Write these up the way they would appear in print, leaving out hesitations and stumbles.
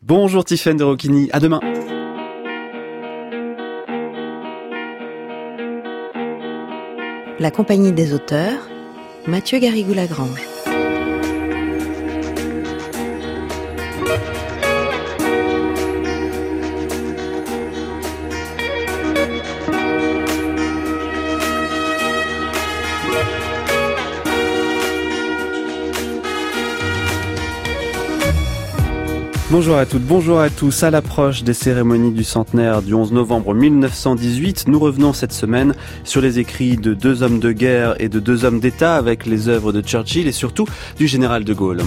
Bonjour Tiffaine de Rocchini, à demain. La compagnie des auteurs, Mathieu Garrigou-Lagrange. Bonjour à toutes, bonjour à tous. À l'approche des cérémonies du centenaire du 11 novembre 1918, nous revenons cette semaine sur les écrits de deux hommes de guerre et de deux hommes d'État avec les œuvres de Churchill et surtout du général de Gaulle.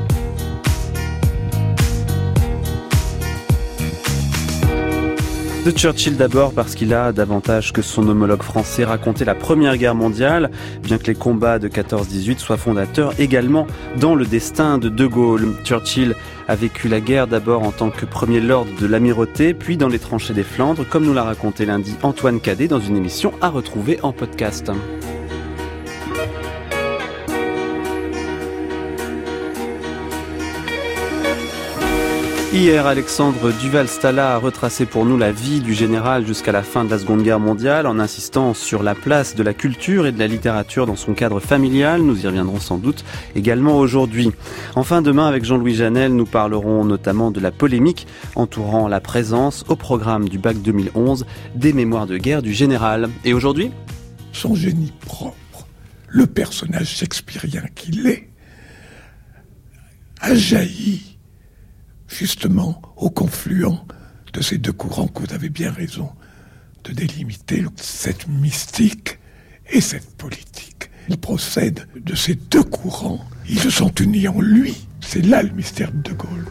De Churchill d'abord parce qu'il a, davantage que son homologue français, raconté la Première Guerre mondiale, bien que les combats de 14-18 soient fondateurs également dans le destin de De Gaulle. Churchill a vécu la guerre d'abord en tant que premier lord de l'amirauté, puis dans les tranchées des Flandres, comme nous l'a raconté lundi Antoine Cadet dans une émission à retrouver en podcast. Hier, Alexandre Duval-Stala a retracé pour nous la vie du général jusqu'à la fin de la Seconde Guerre mondiale en insistant sur la place de la culture et de la littérature dans son cadre familial. Nous y reviendrons sans doute également aujourd'hui. Enfin, demain, avec Jean-Louis Janel, nous parlerons notamment de la polémique entourant la présence au programme du bac 2011 des mémoires de guerre du général. Et aujourd'hui ? Son génie propre, le personnage shakespearien qu'il est, a jailli justement au confluent de ces deux courants que vous avez bien raison de délimiter, cette mystique et cette politique. Il procède de ces deux courants, ils se sont unis en lui. C'est là le mystère de De Gaulle.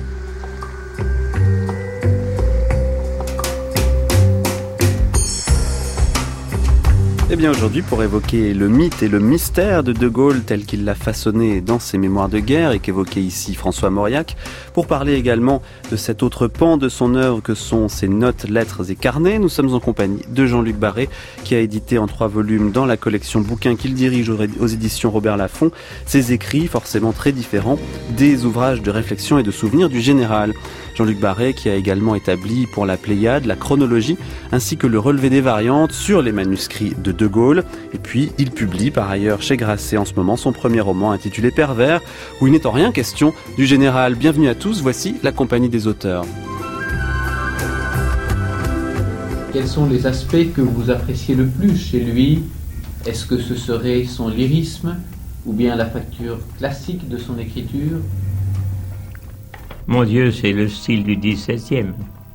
Eh bien aujourd'hui, pour évoquer le mythe et le mystère de De Gaulle tel qu'il l'a façonné dans ses mémoires de guerre et qu'évoquait ici François Mauriac, pour parler également de cet autre pan de son œuvre que sont ses notes, lettres et carnets, nous sommes en compagnie de Jean-Luc Barré qui a édité en 3 volumes dans la collection bouquins qu'il dirige aux éditions Robert Laffont ses écrits forcément très différents des ouvrages de réflexion et de souvenirs du général. Jean-Luc Barré qui a également établi pour la Pléiade la chronologie ainsi que le relevé des variantes sur les manuscrits de De Gaulle. Et puis il publie par ailleurs chez Grasset en ce moment son premier roman intitulé Pervers où il n'est en rien question du général. Bienvenue à tous, voici la compagnie des auteurs. Quels sont les aspects que vous appréciez le plus chez lui ? Est-ce que ce serait son lyrisme ou bien la facture classique de son écriture ? Mon Dieu, c'est le style du XVIIe.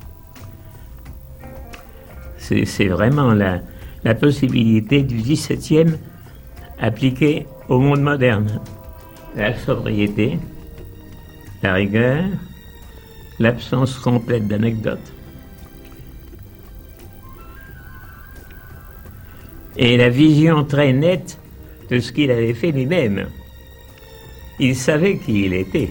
C'est vraiment la possibilité du XVIIe appliquée au monde moderne. La sobriété, la rigueur, l'absence complète d'anecdotes. Et la vision très nette de ce qu'il avait fait lui-même. Il savait qui il était.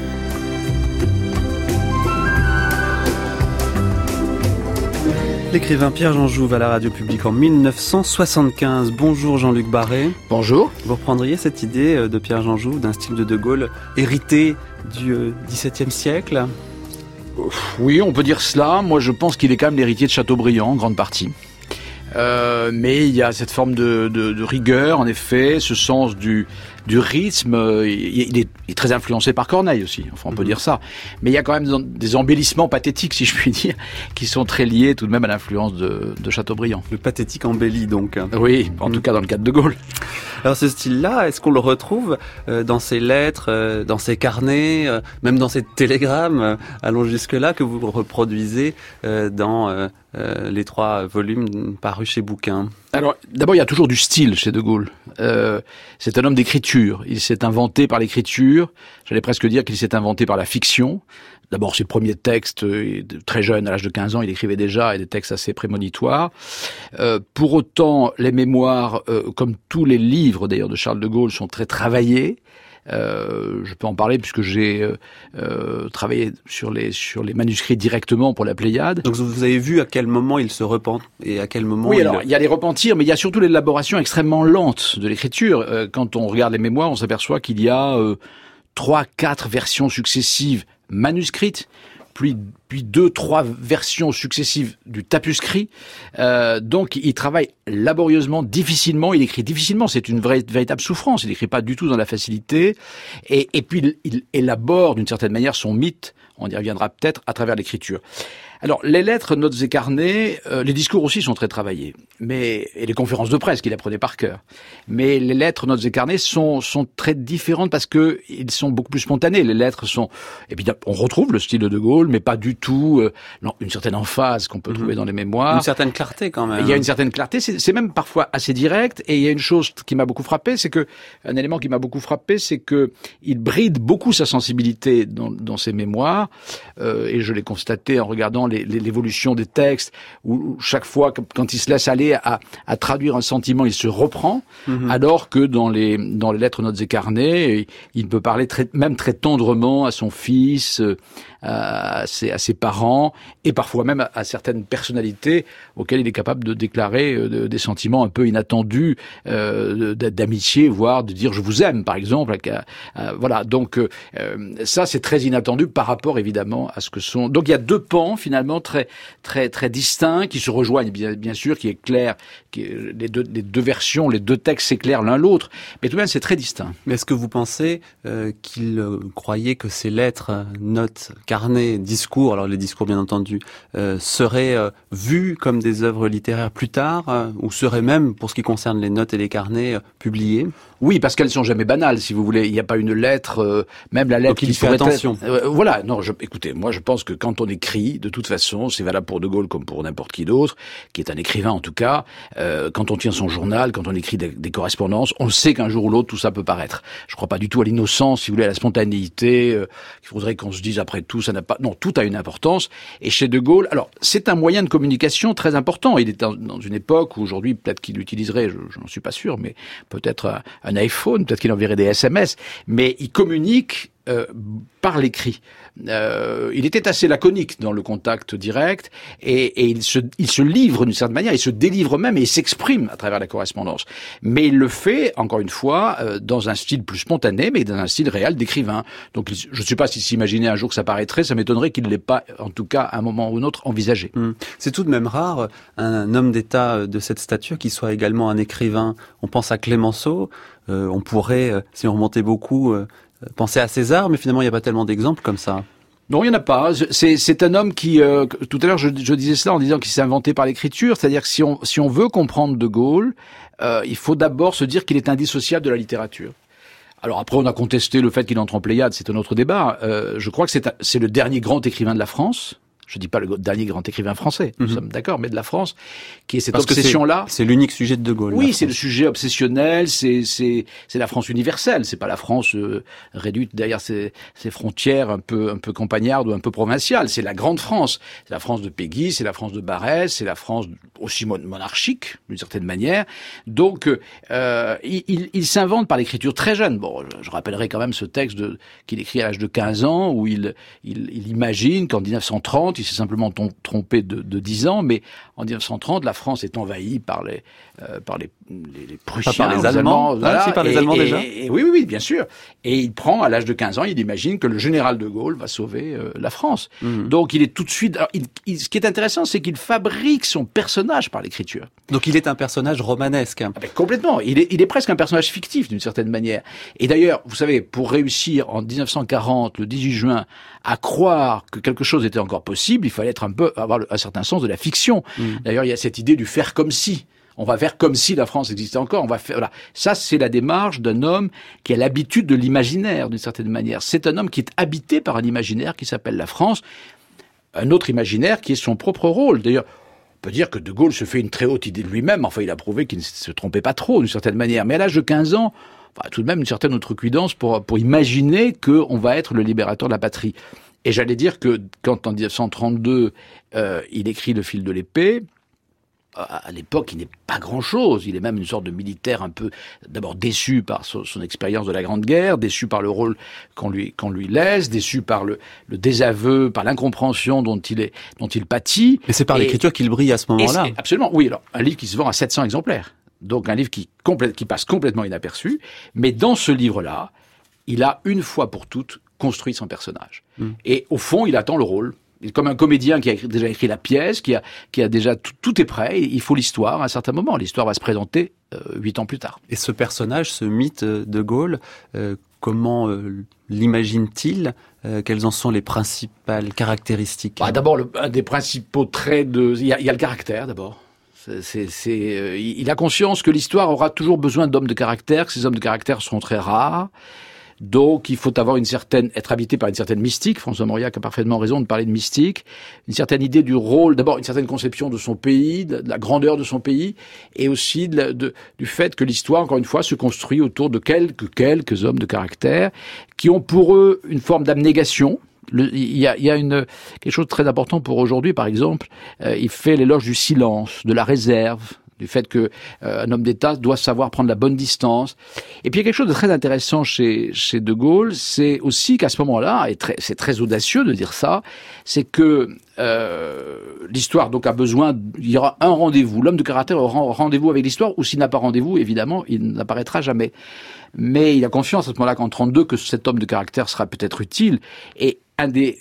L'écrivain Pierre-Jean Jouve à la radio publique en 1975. Bonjour Jean-Luc Barré. Bonjour. Vous reprendriez cette idée de Pierre-Jean Jouve d'un style de De Gaulle hérité du XVIIe siècle ? Oui, on peut dire cela. Moi, je pense qu'il est quand même l'héritier de Chateaubriand, en grande partie. Mais il y a cette forme de rigueur, en effet, ce sens du rythme. Il est très influencé par Corneille aussi, enfin on peut dire ça. Mais il y a quand même des embellissements pathétiques, si je puis dire, qui sont très liés tout de même à l'influence de Chateaubriand. Le pathétique embelli donc. Oui, en tout cas dans le cas de De Gaulle. Alors ce style-là, est-ce qu'on le retrouve dans ses lettres, dans ses carnets, même dans ses télégrammes, allons jusque-là, que vous reproduisez dans les 3 volumes parus chez Bouquin? Alors, d'abord, il y a toujours du style chez De Gaulle. C'est un homme d'écriture. Il s'est inventé par l'écriture. J'allais presque dire qu'il s'est inventé par la fiction. D'abord, ses premiers textes, très jeune, à l'âge de 15 ans, il écrivait déjà, et des textes assez prémonitoires. Pour autant, les mémoires, comme tous les livres d'ailleurs de Charles de Gaulle, sont très travaillés. Je peux en parler puisque j'ai travaillé sur les manuscrits directement pour la Pléiade. Donc vous avez vu à quel moment il se repent et à quel moment... Oui, alors il y a les repentirs, mais il y a surtout l'élaboration extrêmement lente de l'écriture. Quand on regarde les mémoires, on s'aperçoit qu'il y a 3-4 versions successives manuscrites, puis 2-3 versions successives du tapuscrit. Donc il travaille laborieusement, difficilement, il écrit difficilement, c'est une véritable souffrance, il n'écrit pas du tout dans la facilité, et puis il élabore d'une certaine manière son mythe, on y reviendra peut-être, à travers l'écriture. Alors, les lettres, notes et carnets, les discours aussi sont très travaillés, et les conférences de presse qu'il apprenait par cœur. Mais les lettres, notes et carnets sont très différentes parce que ils sont beaucoup plus spontanés. Les lettres sont, évidemment, on retrouve le style de De Gaulle, mais pas du tout une certaine emphase qu'on peut trouver dans les mémoires. Une certaine clarté quand même. Il y a une certaine clarté, c'est même parfois assez direct. Et il y a une chose qui m'a beaucoup frappé, un élément qui m'a beaucoup frappé, c'est que il bride beaucoup sa sensibilité dans ses mémoires. Et je l'ai constaté en regardant l'évolution des textes, où chaque fois, quand il se laisse aller à traduire un sentiment, il se reprend, alors que dans les lettres, notes et carnets, il peut parler même très tendrement à son fils, à ses parents, et parfois même à certaines personnalités auxquelles il est capable de déclarer des sentiments un peu inattendus, d'amitié, voire de dire « je vous aime », par exemple. Voilà, donc ça c'est très inattendu par rapport évidemment à ce que sont... Donc il y a deux pans finalement très très très distincts qui se rejoignent bien sûr, qui est clair, les deux versions, les deux textes s'éclairent l'un l'autre, mais tout de même c'est très distinct. Mais est-ce que vous pensez qu'il croyait que ces lettres, notes, carnets, discours, alors les discours bien entendu, seraient vus comme des œuvres littéraires plus tard, ou seraient même, pour ce qui concerne les notes et les carnets, publiées? Oui, parce qu'elles sont jamais banales, si vous voulez. Il n'y a pas une lettre, même la lettre qui fait attention. Voilà, non, écoutez, moi je pense que quand on écrit, de toute façon, c'est valable pour De Gaulle comme pour n'importe qui d'autre, qui est un écrivain en tout cas, quand on tient son journal, quand on écrit des correspondances, on sait qu'un jour ou l'autre, tout ça peut paraître. Je crois pas du tout à l'innocence, si vous voulez, à la spontanéité, qu'il faudrait qu'on se dise après tout, ça n'a pas... Non, tout a une importance. Et chez De Gaulle, alors, c'est un moyen de communication très important. Il est dans une époque où aujourd'hui, peut-être qu'il l'utiliserait, je n'en suis pas sûr, mais peut-être un iPhone, peut-être qu'il enverrait des SMS, mais il communique par l'écrit. Il était assez laconique dans le contact direct et il se livre d'une certaine manière, il se délivre même et il s'exprime à travers la correspondance. Mais il le fait, encore une fois, dans un style plus spontané, mais dans un style réel d'écrivain. Donc je ne sais pas s'il s'imaginait un jour que ça paraîtrait, ça m'étonnerait qu'il ne l'ait pas, en tout cas, à un moment ou un autre, envisagé. C'est tout de même rare, un homme d'État de cette stature qui soit également un écrivain. On pense à Clémenceau, on pourrait, si on remontait beaucoup... penser à César, mais finalement il n'y a pas tellement d'exemples comme ça. Non, il n'y en a pas. C'est un homme qui, tout à l'heure je disais cela en disant qu'il s'est inventé par l'écriture, c'est-à-dire que si on veut comprendre De Gaulle, il faut d'abord se dire qu'il est indissociable de la littérature. Alors après on a contesté le fait qu'il entre en Pléiade, c'est un autre débat. Je crois que c'est le dernier grand écrivain de la France. Je dis pas le dernier grand écrivain français, nous sommes d'accord, mais de la France, qui est cette obsession-là. C'est l'unique sujet de De Gaulle. Oui, c'est le sujet obsessionnel, c'est la France universelle, c'est pas la France réduite derrière ses frontières un peu campagnardes ou un peu provinciales, c'est la grande France. C'est la France de Péguy, c'est la France de Barrès, c'est la France aussi monarchique, d'une certaine manière. Donc, il s'invente par l'écriture très jeune. Bon, je rappellerai quand même ce texte qu'il écrit à l'âge de 15 ans, où il imagine qu'en 1930, il s'est simplement trompé de 10 ans, mais en 1930, la France est envahie par les Prussiens, pas par les Allemands. Voilà, c'est par les Allemands déjà. Oui, bien sûr. Et il prend, à l'âge de 15 ans, il imagine que le général de Gaulle va sauver la France. Donc il est tout de suite... Alors, ce qui est intéressant, c'est qu'il fabrique son personnage par l'écriture. Donc il est un personnage romanesque. Complètement. Il est presque un personnage fictif, d'une certaine manière. Et d'ailleurs, vous savez, pour réussir en 1940, le 18 juin, à croire que quelque chose était encore possible, il fallait avoir un certain sens de la fiction. D'ailleurs, il y a cette idée du faire comme si. On va faire comme si la France existait encore. On va faire, voilà. Ça, c'est la démarche d'un homme qui a l'habitude de l'imaginaire, d'une certaine manière. C'est un homme qui est habité par un imaginaire qui s'appelle la France. Un autre imaginaire qui est son propre rôle. D'ailleurs, on peut dire que De Gaulle se fait une très haute idée de lui-même. Enfin, il a prouvé qu'il ne se trompait pas trop, d'une certaine manière. Mais à l'âge de 15 ans, tout de même une certaine outrecuidance pour imaginer qu'on va être le libérateur de la patrie. Et j'allais dire que quand en 1932, il écrit Le fil de l'épée, à l'époque, il n'est pas grand-chose. Il est même une sorte de militaire un peu, d'abord déçu par son expérience de la Grande Guerre, déçu par le rôle qu'on lui laisse, déçu par le désaveu, par l'incompréhension dont il pâtit. Mais c'est par l'écriture qu'il brille à ce moment-là. Absolument, oui. Alors, un livre qui se vend à 700 exemplaires. Donc un livre qui passe complètement inaperçu. Mais dans ce livre-là, il a une fois pour toutes construit son personnage. Et au fond, il attend le rôle. Il est comme un comédien qui a déjà écrit la pièce, qui a déjà tout est prêt. Il faut l'histoire à un certain moment. L'histoire va se présenter 8 ans plus tard. Et ce personnage, ce mythe de Gaulle, comment l'imagine-t-il? Quelles en sont les principales caractéristiques? D'abord, un des principaux traits il y a le caractère d'abord. Il a conscience que l'histoire aura toujours besoin d'hommes de caractère, que ces hommes de caractère seront très rares. Donc, il faut être habité par une certaine mystique. François Mauriac a parfaitement raison de parler de mystique. Une certaine idée du rôle, d'abord une certaine conception de son pays, de la grandeur de son pays, et aussi du fait que l'histoire, encore une fois, se construit autour de quelques hommes de caractère qui ont pour eux une forme d'abnégation. Il y a quelque chose de très important pour aujourd'hui, par exemple. Il fait l'éloge du silence, de la réserve, du fait que un homme d'État doit savoir prendre la bonne distance. Et puis il y a quelque chose de très intéressant chez De Gaulle, c'est aussi qu'à ce moment-là, et c'est très audacieux de dire ça, c'est que l'histoire donc a besoin, il y aura un rendez-vous. L'homme de caractère aura rendez-vous avec l'histoire, ou s'il n'a pas rendez-vous, évidemment, il n'apparaîtra jamais. Mais il a confiance à ce moment-là qu'en 32, que cet homme de caractère sera peut-être utile. Et un des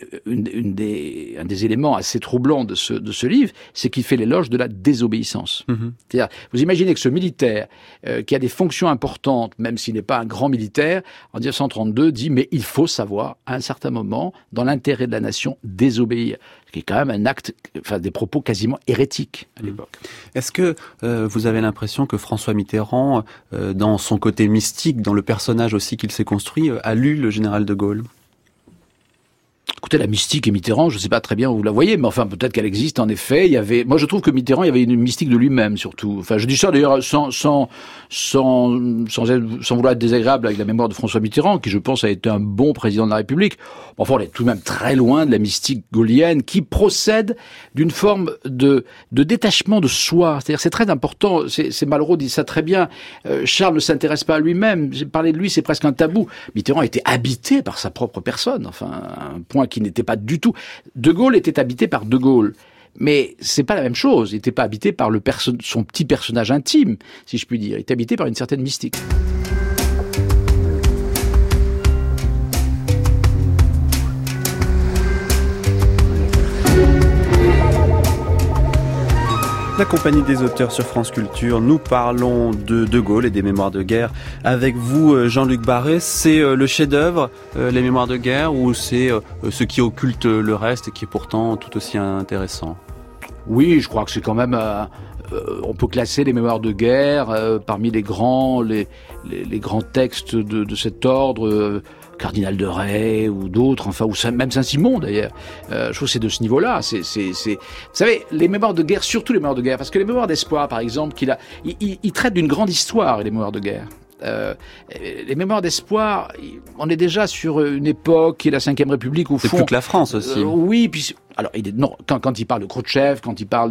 éléments assez troublants de ce livre, c'est qu'il fait l'éloge de la désobéissance. Mmh. C'est-à-dire, vous imaginez que ce militaire, qui a des fonctions importantes, même s'il n'est pas un grand militaire, en 1932 dit, mais il faut savoir, à un certain moment, dans l'intérêt de la nation, désobéir. Ce qui est quand même un acte, des propos quasiment hérétiques à l'époque. Est-ce que vous avez l'impression que François Mitterrand, dans son côté mystique, dans le personnage aussi qu'il s'est construit, a lu le général de Gaulle ? Écoutez, la mystique et Mitterrand, je ne sais pas très bien où vous la voyez, mais enfin peut-être qu'elle existe en effet. Moi je trouve que Mitterrand, il y avait une mystique de lui-même surtout. Enfin, je dis ça d'ailleurs sans vouloir être désagréable avec la mémoire de François Mitterrand, qui je pense a été un bon président de la République. Enfin, on est tout de même très loin de la mystique gaullienne qui procède d'une forme de détachement de soi. C'est-à-dire, c'est très important. C'est Malraux dit ça très bien. Charles ne s'intéresse pas à lui-même. Parler de lui, c'est presque un tabou. Mitterrand était habité par sa propre personne. Enfin, un point qui n'était pas du tout. De Gaulle était habité par De Gaulle. Mais c'est pas la même chose. Il n'était pas habité par son petit personnage intime, si je puis dire. Il était habité par une certaine mystique. La compagnie des auteurs sur France Culture, nous parlons de De Gaulle et des mémoires de guerre. Avec vous, Jean-Luc Barré, c'est le chef-d'œuvre, les mémoires de guerre, ou c'est ce qui occulte le reste et qui est pourtant tout aussi intéressant? Oui, je crois que c'est quand même... on peut classer les mémoires de guerre parmi les grands textes de cet ordre... Cardinal de Rais ou d'autres, enfin, ou même Saint-Simon d'ailleurs. Je trouve que c'est de ce niveau-là. Vous savez, les mémoires de guerre, surtout les mémoires de guerre, parce que les mémoires d'espoir, par exemple, il traite d'une grande histoire, les mémoires de guerre. Les mémoires d'espoir, on est déjà sur une époque qui est la Ve République au fond. C'est plus que la France aussi. Oui, puis alors quand il parle de Khrouchtchev, quand il parle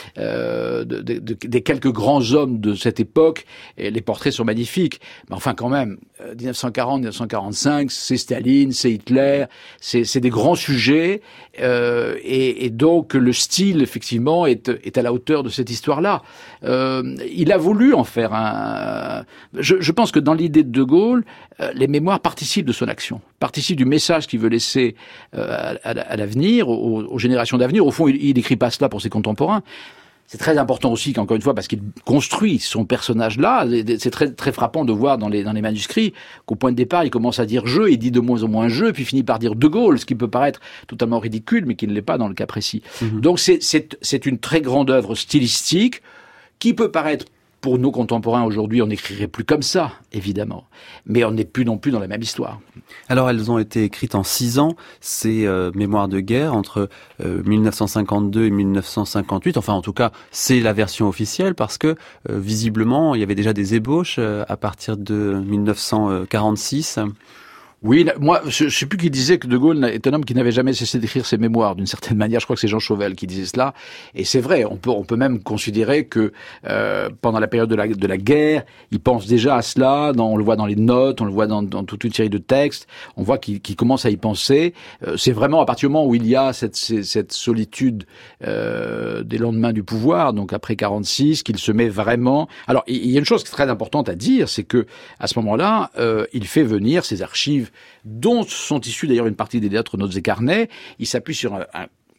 des quelques grands hommes de cette époque, les portraits sont magnifiques. Mais enfin quand même, 1940-1945, c'est Staline, c'est Hitler, c'est des grands sujets, et donc le style effectivement est à la hauteur de cette histoire-là. Il a voulu en faire je pense que dans l'idée de Gaulle, les mémoires participent de son action, participent du message qu'il veut laisser à l'avenir, aux générations d'avenir. Au fond, il n'écrit pas cela pour ses contemporains. C'est très important aussi qu'encore une fois, parce qu'il construit son personnage-là, c'est très, très frappant de voir dans les manuscrits qu'au point de départ, il commence à dire « je », il dit de moins en moins « je », puis finit par dire « De Gaulle », ce qui peut paraître totalement ridicule, mais qui ne l'est pas dans le cas précis. Mmh. Donc c'est une très grande œuvre stylistique qui peut paraître... Pour nos contemporains aujourd'hui, on n'écrirait plus comme ça, évidemment. Mais on n'est plus non plus dans la même histoire. Alors, elles ont été écrites en 6 ans, ces mémoires de guerre, entre 1952 et 1958. Enfin, en tout cas, c'est la version officielle, parce que, visiblement, il y avait déjà des ébauches à partir de 1946. Oui, moi, je sais plus qui disait que De Gaulle est un homme qui n'avait jamais cessé d'écrire ses mémoires, d'une certaine manière. Je crois que c'est Jean Chauvel qui disait cela. Et c'est vrai, on peut même considérer que pendant la période de la guerre, il pense déjà à cela. On le voit dans les notes, on le voit dans toute une série de textes. On voit qu'il commence à y penser. C'est vraiment à partir du moment où il y a cette solitude des lendemains du pouvoir, donc après 46, qu'il se met vraiment... Alors, il y a une chose qui est très importante à dire, c'est que à ce moment-là, il fait venir ses archives, dont sont issues d'ailleurs une partie des lettres, notes et carnets. Il s'appuie sur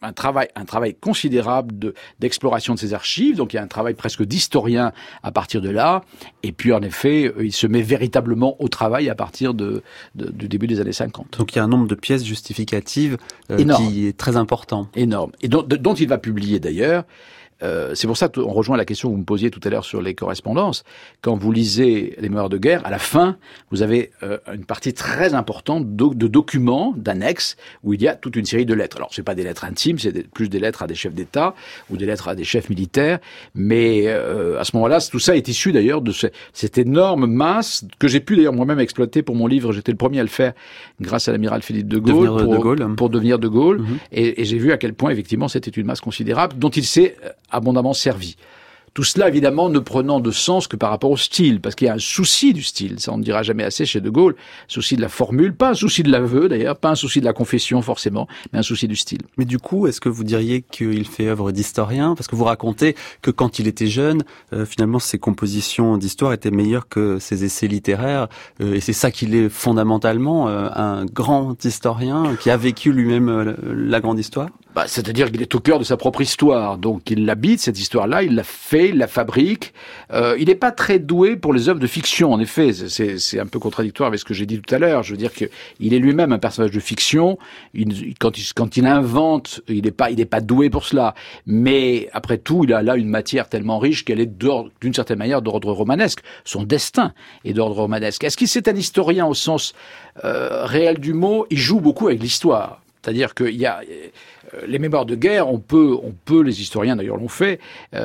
un travail considérable d'exploration de ses archives. Donc il y a un travail presque d'historien à partir de là. Et puis en effet, il se met véritablement au travail à partir du début des années 50. Donc il y a un nombre de pièces justificatives qui est très important. Énorme. Et dont il va publier d'ailleurs. C'est pour ça qu'on rejoint la question que vous me posiez tout à l'heure sur les correspondances. Quand vous lisez les mémoires de guerre, à la fin, vous avez une partie très importante de documents, d'annexes, où il y a toute une série de lettres. Alors, c'est pas des lettres intimes, c'est plus des lettres à des chefs d'État ou des lettres à des chefs militaires. Mais à ce moment-là, tout ça est issu d'ailleurs de cette énorme masse que j'ai pu d'ailleurs moi-même exploiter pour mon livre. J'étais le premier à le faire grâce à l'amiral Philippe de Gaulle pour devenir de Gaulle. Mm-hmm. Et j'ai vu à quel point effectivement c'était une masse considérable dont il s'est abondamment servi. Tout cela, évidemment, ne prenant de sens que par rapport au style, parce qu'il y a un souci du style, ça on ne dira jamais assez chez De Gaulle, souci de la formule, pas un souci de l'aveu d'ailleurs, pas un souci de la confession forcément, mais un souci du style. Mais du coup, est-ce que vous diriez qu'il fait œuvre d'historien ? Parce que vous racontez que quand il était jeune, finalement ses compositions d'histoire étaient meilleures que ses essais littéraires, et c'est ça qu'il est fondamentalement, un grand historien qui a vécu lui-même la grande histoire ? C'est-à-dire qu'il est au cœur de sa propre histoire, donc il l'habite, cette histoire-là, il l'a fait, il la fabrique. Il n'est pas très doué pour les œuvres de fiction, en effet, c'est un peu contradictoire avec ce que j'ai dit tout à l'heure. Je veux dire qu'il est lui-même un personnage de fiction. Quand il invente, il n'est pas doué pour cela. Mais après tout, il a là une matière tellement riche qu'elle est d'une certaine manière d'ordre romanesque. Son destin est d'ordre romanesque. Est-ce qu'il c'est un historien au sens réel du mot ? Il joue beaucoup avec l'histoire. C'est-à-dire qu'il y a les mémoires de guerre, on peut, les historiens d'ailleurs l'ont fait,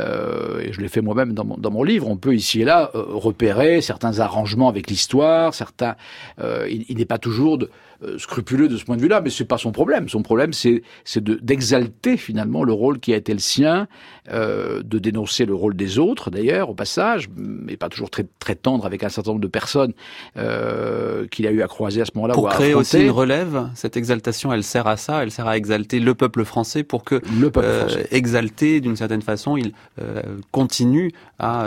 et je l'ai fait moi-même dans mon livre, on peut ici et là repérer certains arrangements avec l'histoire, il n'est pas toujours scrupuleux de ce point de vue-là, mais c'est pas son problème. Son problème, c'est d'exalter finalement le rôle qui a été le sien, de dénoncer le rôle des autres d'ailleurs au passage, mais pas toujours très très tendre avec un certain nombre de personnes qu'il a eu à croiser à ce moment-là. Pour créer aussi une relève, cette exaltation, elle sert à ça, elle sert à exalter le peuple français pour que exalté d'une certaine façon, il continue à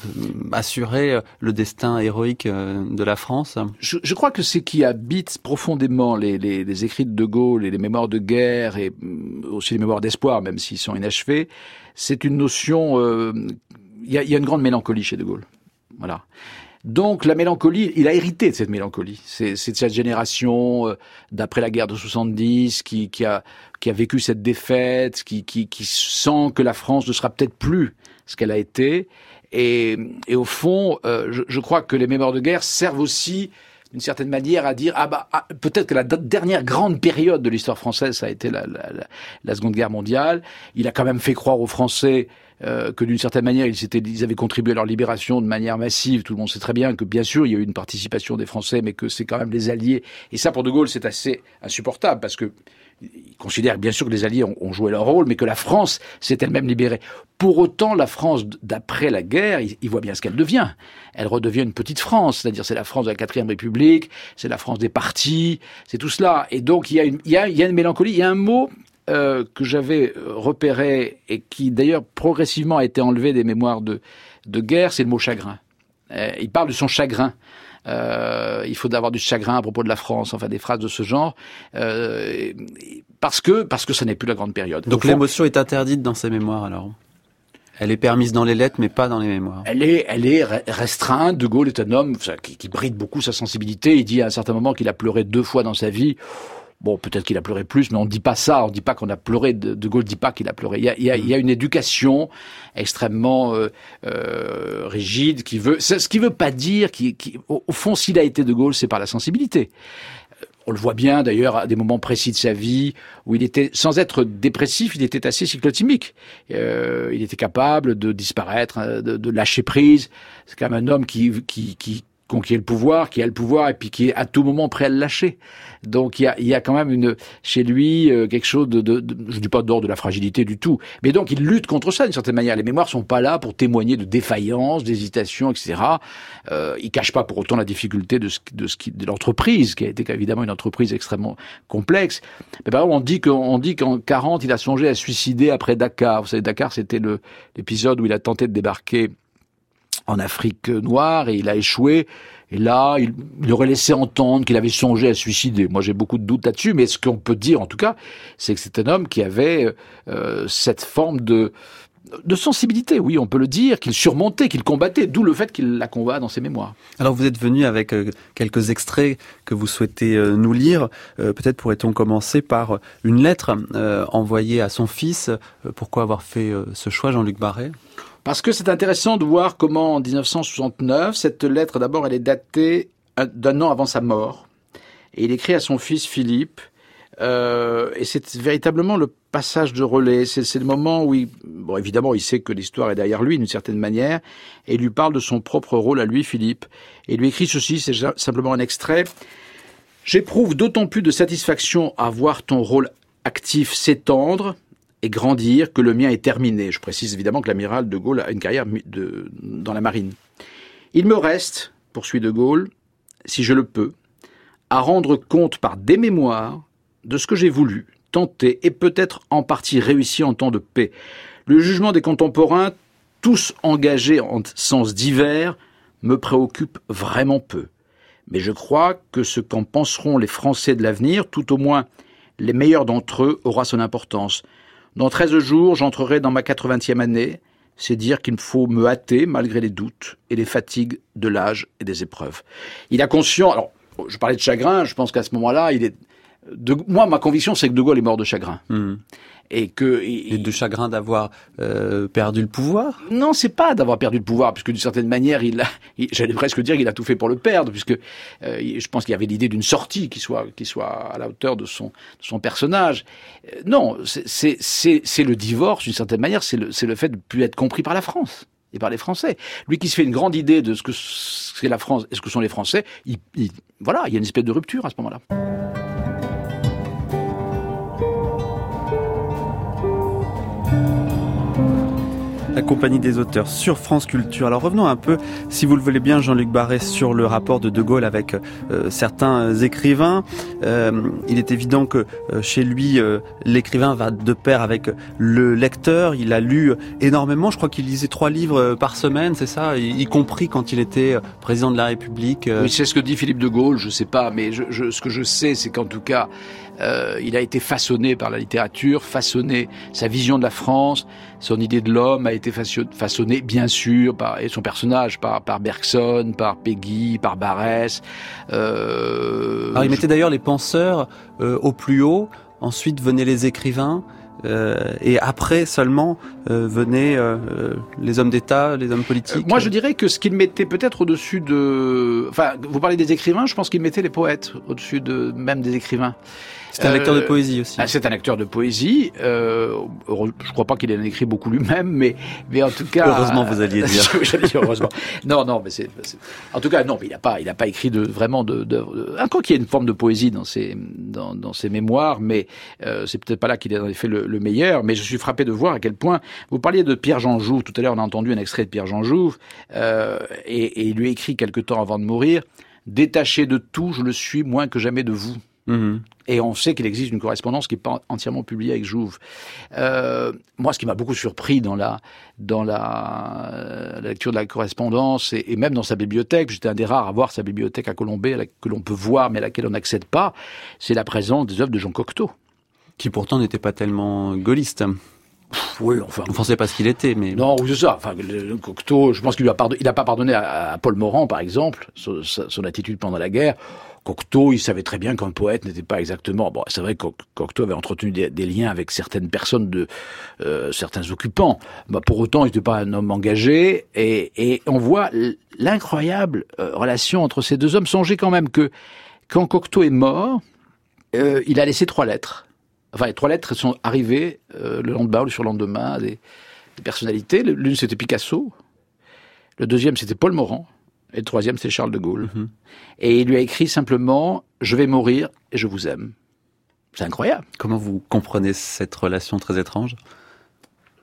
assurer le destin héroïque de la France. Je crois que c'est qui habite profondément les écrits de De Gaulle et les mémoires de guerre et aussi les mémoires d'espoir, même s'ils sont inachevés, c'est une notion. Il y a une grande mélancolie chez De Gaulle. Voilà. Donc la mélancolie, il a hérité de cette mélancolie. C'est de cette génération d'après la guerre de 70 qui a vécu cette défaite, qui sent que la France ne sera peut-être plus ce qu'elle a été. Et au fond, je crois que les mémoires de guerre servent aussi d'une certaine manière à dire peut-être que la dernière grande période de l'histoire française, ça a été la Seconde Guerre mondiale. Il a quand même fait croire aux Français que d'une certaine manière ils avaient contribué à leur libération de manière massive. Tout le monde sait très bien que bien sûr il y a eu une participation des Français, mais que c'est quand même les Alliés. Et ça pour De Gaulle c'est assez insupportable parce que il considère bien sûr que les Alliés ont joué leur rôle, mais que la France s'est elle-même libérée. Pour autant, la France d'après la guerre, il voit bien ce qu'elle devient. Elle redevient une petite France, c'est-à-dire c'est la France de la 4e République, c'est la France des partis, c'est tout cela. Et donc il y a une mélancolie, il y a un mot que j'avais repéré et qui d'ailleurs progressivement a été enlevé des mémoires de guerre, c'est le mot chagrin. Il parle de son chagrin. Il faut avoir du chagrin à propos de la France, enfin des phrases de ce genre, parce que ça n'est plus la grande période. Donc l'émotion est interdite dans ses mémoires alors ? Elle est permise dans les lettres, mais pas dans les mémoires. Elle est restreinte. De Gaulle est un homme qui bride beaucoup sa sensibilité. Il dit à un certain moment qu'il a pleuré 2 fois dans sa vie. Bon, peut-être qu'il a pleuré plus, mais on ne dit pas ça. On ne dit pas qu'on a pleuré. De Gaulle ne dit pas qu'il a pleuré. Il y a une éducation extrêmement rigide ce qui veut pas dire au fond, s'il a été De Gaulle, c'est par la sensibilité. On le voit bien d'ailleurs à des moments précis de sa vie où il était, sans être dépressif, il était assez cyclotimique. Il était capable de disparaître, de lâcher prise. C'est quand même un homme qui a le pouvoir, et puis qui est à tout moment prêt à le lâcher. Donc il y a quand même chez lui quelque chose je dis pas d'ordre de la fragilité du tout, mais donc il lutte contre ça d'une certaine manière. Les mémoires sont pas là pour témoigner de défaillance, d'hésitation, etc. Il cache pas pour autant la difficulté de l'entreprise, qui a été évidemment une entreprise extrêmement complexe. Mais par exemple, on dit qu'en 40 il a songé à se suicider après Dakar. Vous savez, Dakar c'était l'épisode où il a tenté de débarquer en Afrique noire et il a échoué. Et là, il aurait laissé entendre qu'il avait songé à se suicider. Moi, j'ai beaucoup de doutes là-dessus, mais ce qu'on peut dire, en tout cas, c'est que c'est un homme qui avait cette forme de sensibilité, oui, on peut le dire, qu'il surmontait, qu'il combattait, d'où le fait qu'il la combat dans ses mémoires. Alors vous êtes venu avec quelques extraits que vous souhaitez nous lire. Peut-être pourrait-on commencer par une lettre envoyée à son fils. Pourquoi avoir fait ce choix, Jean-Luc Barré ? Parce que c'est intéressant de voir comment, en 1969, cette lettre, d'abord, elle est datée d'un an avant sa mort. Et il écrit à son fils Philippe, et c'est véritablement le passage de relais. C'est le moment où, évidemment, il sait que l'histoire est derrière lui, d'une certaine manière, et il lui parle de son propre rôle à lui, Philippe. Et il lui écrit ceci, c'est simplement un extrait. « J'éprouve d'autant plus de satisfaction à voir ton rôle actif s'étendre et grandir que le mien est terminé. » Je précise évidemment que l'amiral de Gaulle a une carrière dans la marine. « Il me reste, poursuit de Gaulle, si je le peux, à rendre compte par des mémoires de ce que j'ai voulu, tenté et peut-être en partie réussi en temps de paix. Le jugement des contemporains, tous engagés en sens divers, me préoccupe vraiment peu. Mais je crois que ce qu'en penseront les Français de l'avenir, tout au moins les meilleurs d'entre eux, aura son importance. Dans 13 jours, j'entrerai dans ma 80e année. C'est dire qu'il me faut me hâter malgré les doutes et les fatigues de l'âge et des épreuves. Il a conscience... Alors, je parlais de chagrin, je pense qu'à ce moment-là, moi, ma conviction, c'est que De Gaulle est mort de chagrin. Et de chagrin d'avoir perdu le pouvoir ? Non, c'est pas d'avoir perdu le pouvoir, puisque d'une certaine manière, j'allais presque dire qu'il a tout fait pour le perdre, puisque je pense qu'il y avait l'idée d'une sortie qui soit à la hauteur de son personnage. Non, c'est le divorce, d'une certaine manière, c'est le fait de ne plus être compris par la France et par les Français. Lui qui se fait une grande idée de ce que c'est la France et ce que sont les Français, voilà, il y a une espèce de rupture à ce moment-là. La Compagnie des auteurs sur France Culture. Alors revenons un peu, si vous le voulez bien, Jean-Luc Barré, sur le rapport de Gaulle avec certains écrivains. Il est évident que chez lui, l'écrivain va de pair avec le lecteur. Il a lu énormément. Je crois qu'il lisait 3 livres par semaine, c'est ça, y compris quand il était président de la République. Oui, c'est ce que dit Philippe de Gaulle, je sais pas, mais ce que je sais, c'est qu'en tout cas, il a été façonné par la littérature, façonné sa vision de la France, son idée de l'homme a été façonné, bien sûr, et son personnage, par Bergson, par Péguy, par Barrès. Alors, il mettait d'ailleurs les penseurs au plus haut, ensuite venaient les écrivains, et après seulement venaient les hommes d'État, les hommes politiques. Moi, je dirais que ce qu'il mettait peut-être au-dessus de... Enfin, vous parlez des écrivains, je pense qu'il mettait les poètes au-dessus même des écrivains. C'est un lecteur de poésie aussi. C'est un lecteur de poésie. Je crois pas qu'il en ait écrit beaucoup lui-même, mais en tout cas. Heureusement, vous alliez dire. J'allais dire heureusement. Non, mais en tout cas, non, mais il a pas écrit encore qu'il y ait une forme de poésie dans ses mémoires, mais c'est peut-être pas là qu'il a fait le meilleur. Mais je suis frappé de voir à quel point vous parliez de Pierre-Jean Jouve. Tout à l'heure, on a entendu un extrait de Pierre-Jean Jouve, et il lui a écrit quelque temps avant de mourir: détaché de tout, je le suis moins que jamais de vous. Mmh. Et on sait qu'il existe une correspondance qui n'est pas entièrement publiée avec Jouve. Moi, ce qui m'a beaucoup surpris dans la lecture de la correspondance et même dans sa bibliothèque, j'étais un des rares à voir sa bibliothèque à Colombey, que l'on peut voir mais à laquelle on n'accède pas, c'est la présence des œuvres de Jean Cocteau. Qui pourtant n'était pas tellement gaulliste. Oui, enfin. On ne pensait pas ce qu'il était, mais. Non, c'est ça. Enfin, Cocteau, je pense qu'il n'a pas pardonné à Paul Morand, par exemple, son attitude pendant la guerre. Cocteau, il savait très bien qu'un poète n'était pas exactement... Bon, c'est vrai que Cocteau avait entretenu des liens avec certaines personnes certains occupants. Pour autant, il n'était pas un homme engagé. Et on voit l'incroyable relation entre ces deux hommes. Songez quand même que quand Cocteau est mort, il a laissé 3 lettres. Enfin, les 3 lettres sont arrivées le lendemain ou le surlendemain à des personnalités. L'une, c'était Picasso. Le deuxième, c'était Paul Morand. Et le 3e, c'est Charles de Gaulle. Mmh. Et il lui a écrit simplement « Je vais mourir et je vous aime ». C'est incroyable. Comment vous comprenez cette relation très étrange ?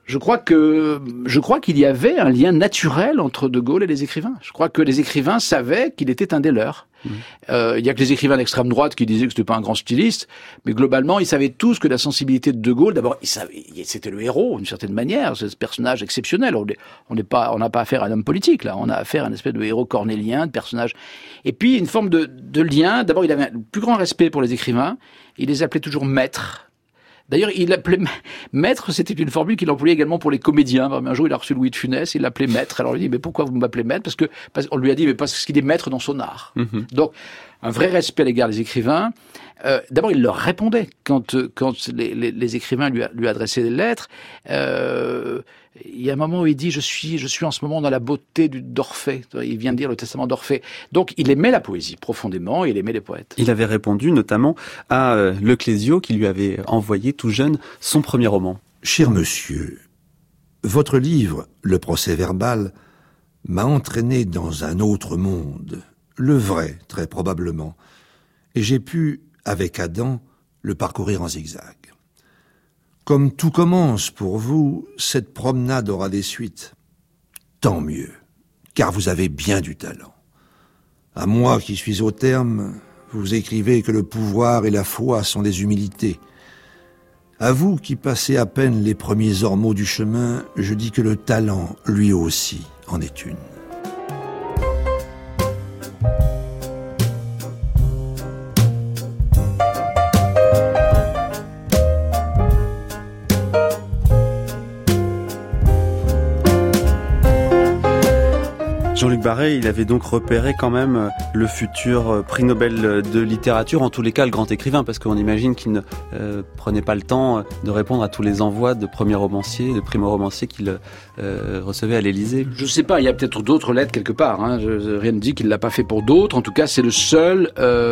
Je crois qu'il y avait un lien naturel entre De Gaulle et les écrivains. Je crois que les écrivains savaient qu'il était un des leurs. Il y a que les écrivains d'extrême droite qui disaient que c'était pas un grand styliste, mais globalement, ils savaient tous que la sensibilité de De Gaulle, d'abord, c'était le héros, d'une certaine manière, c'est ce personnage exceptionnel. On n'a pas affaire à un homme politique, là. On a affaire à un espèce de héros cornélien, de personnage. Et puis, une forme de lien. D'abord, il avait le plus grand respect pour les écrivains. Il les appelait toujours maîtres. D'ailleurs, il l'appelait maître, c'était une formule qu'il employait également pour les comédiens. Un jour, il a reçu Louis de Funès, il l'appelait maître. Alors, il dit, mais pourquoi vous m'appelez maître? Parce qu'on lui a dit, mais parce qu'il est maître dans son art. Donc, un vrai respect à l'égard des écrivains. D'abord, il leur répondait quand les écrivains lui adressaient des lettres. Il y a un moment où il dit, je suis en ce moment dans la beauté d'Orphée. Il vient de dire le testament d'Orphée. Donc, il aimait la poésie profondément, et il aimait les poètes. Il avait répondu notamment à Le Clésio, qui lui avait envoyé tout jeune son premier roman. Cher monsieur, votre livre, Le Procès-verbal, m'a entraîné dans un autre monde, le vrai, très probablement, et j'ai pu, avec Adam, le parcourir en zigzag. Comme tout commence pour vous, cette promenade aura des suites. Tant mieux, car vous avez bien du talent. À moi qui suis au terme, vous écrivez que le pouvoir et la foi sont des humilités. À vous qui passez à peine les premiers ormeaux du chemin, je dis que le talent, lui aussi, en est une. Jean-Luc Barré, il avait donc repéré quand même le futur prix Nobel de littérature, en tous les cas le grand écrivain, parce qu'on imagine qu'il ne prenait pas le temps de répondre à tous les envois de premiers romanciers, de primo-romanciers qu'il recevait à l'Élysée. Je sais pas, il y a peut-être d'autres lettres quelque part. Rien ne dit qu'il l'a pas fait pour d'autres. En tout cas, c'est le seul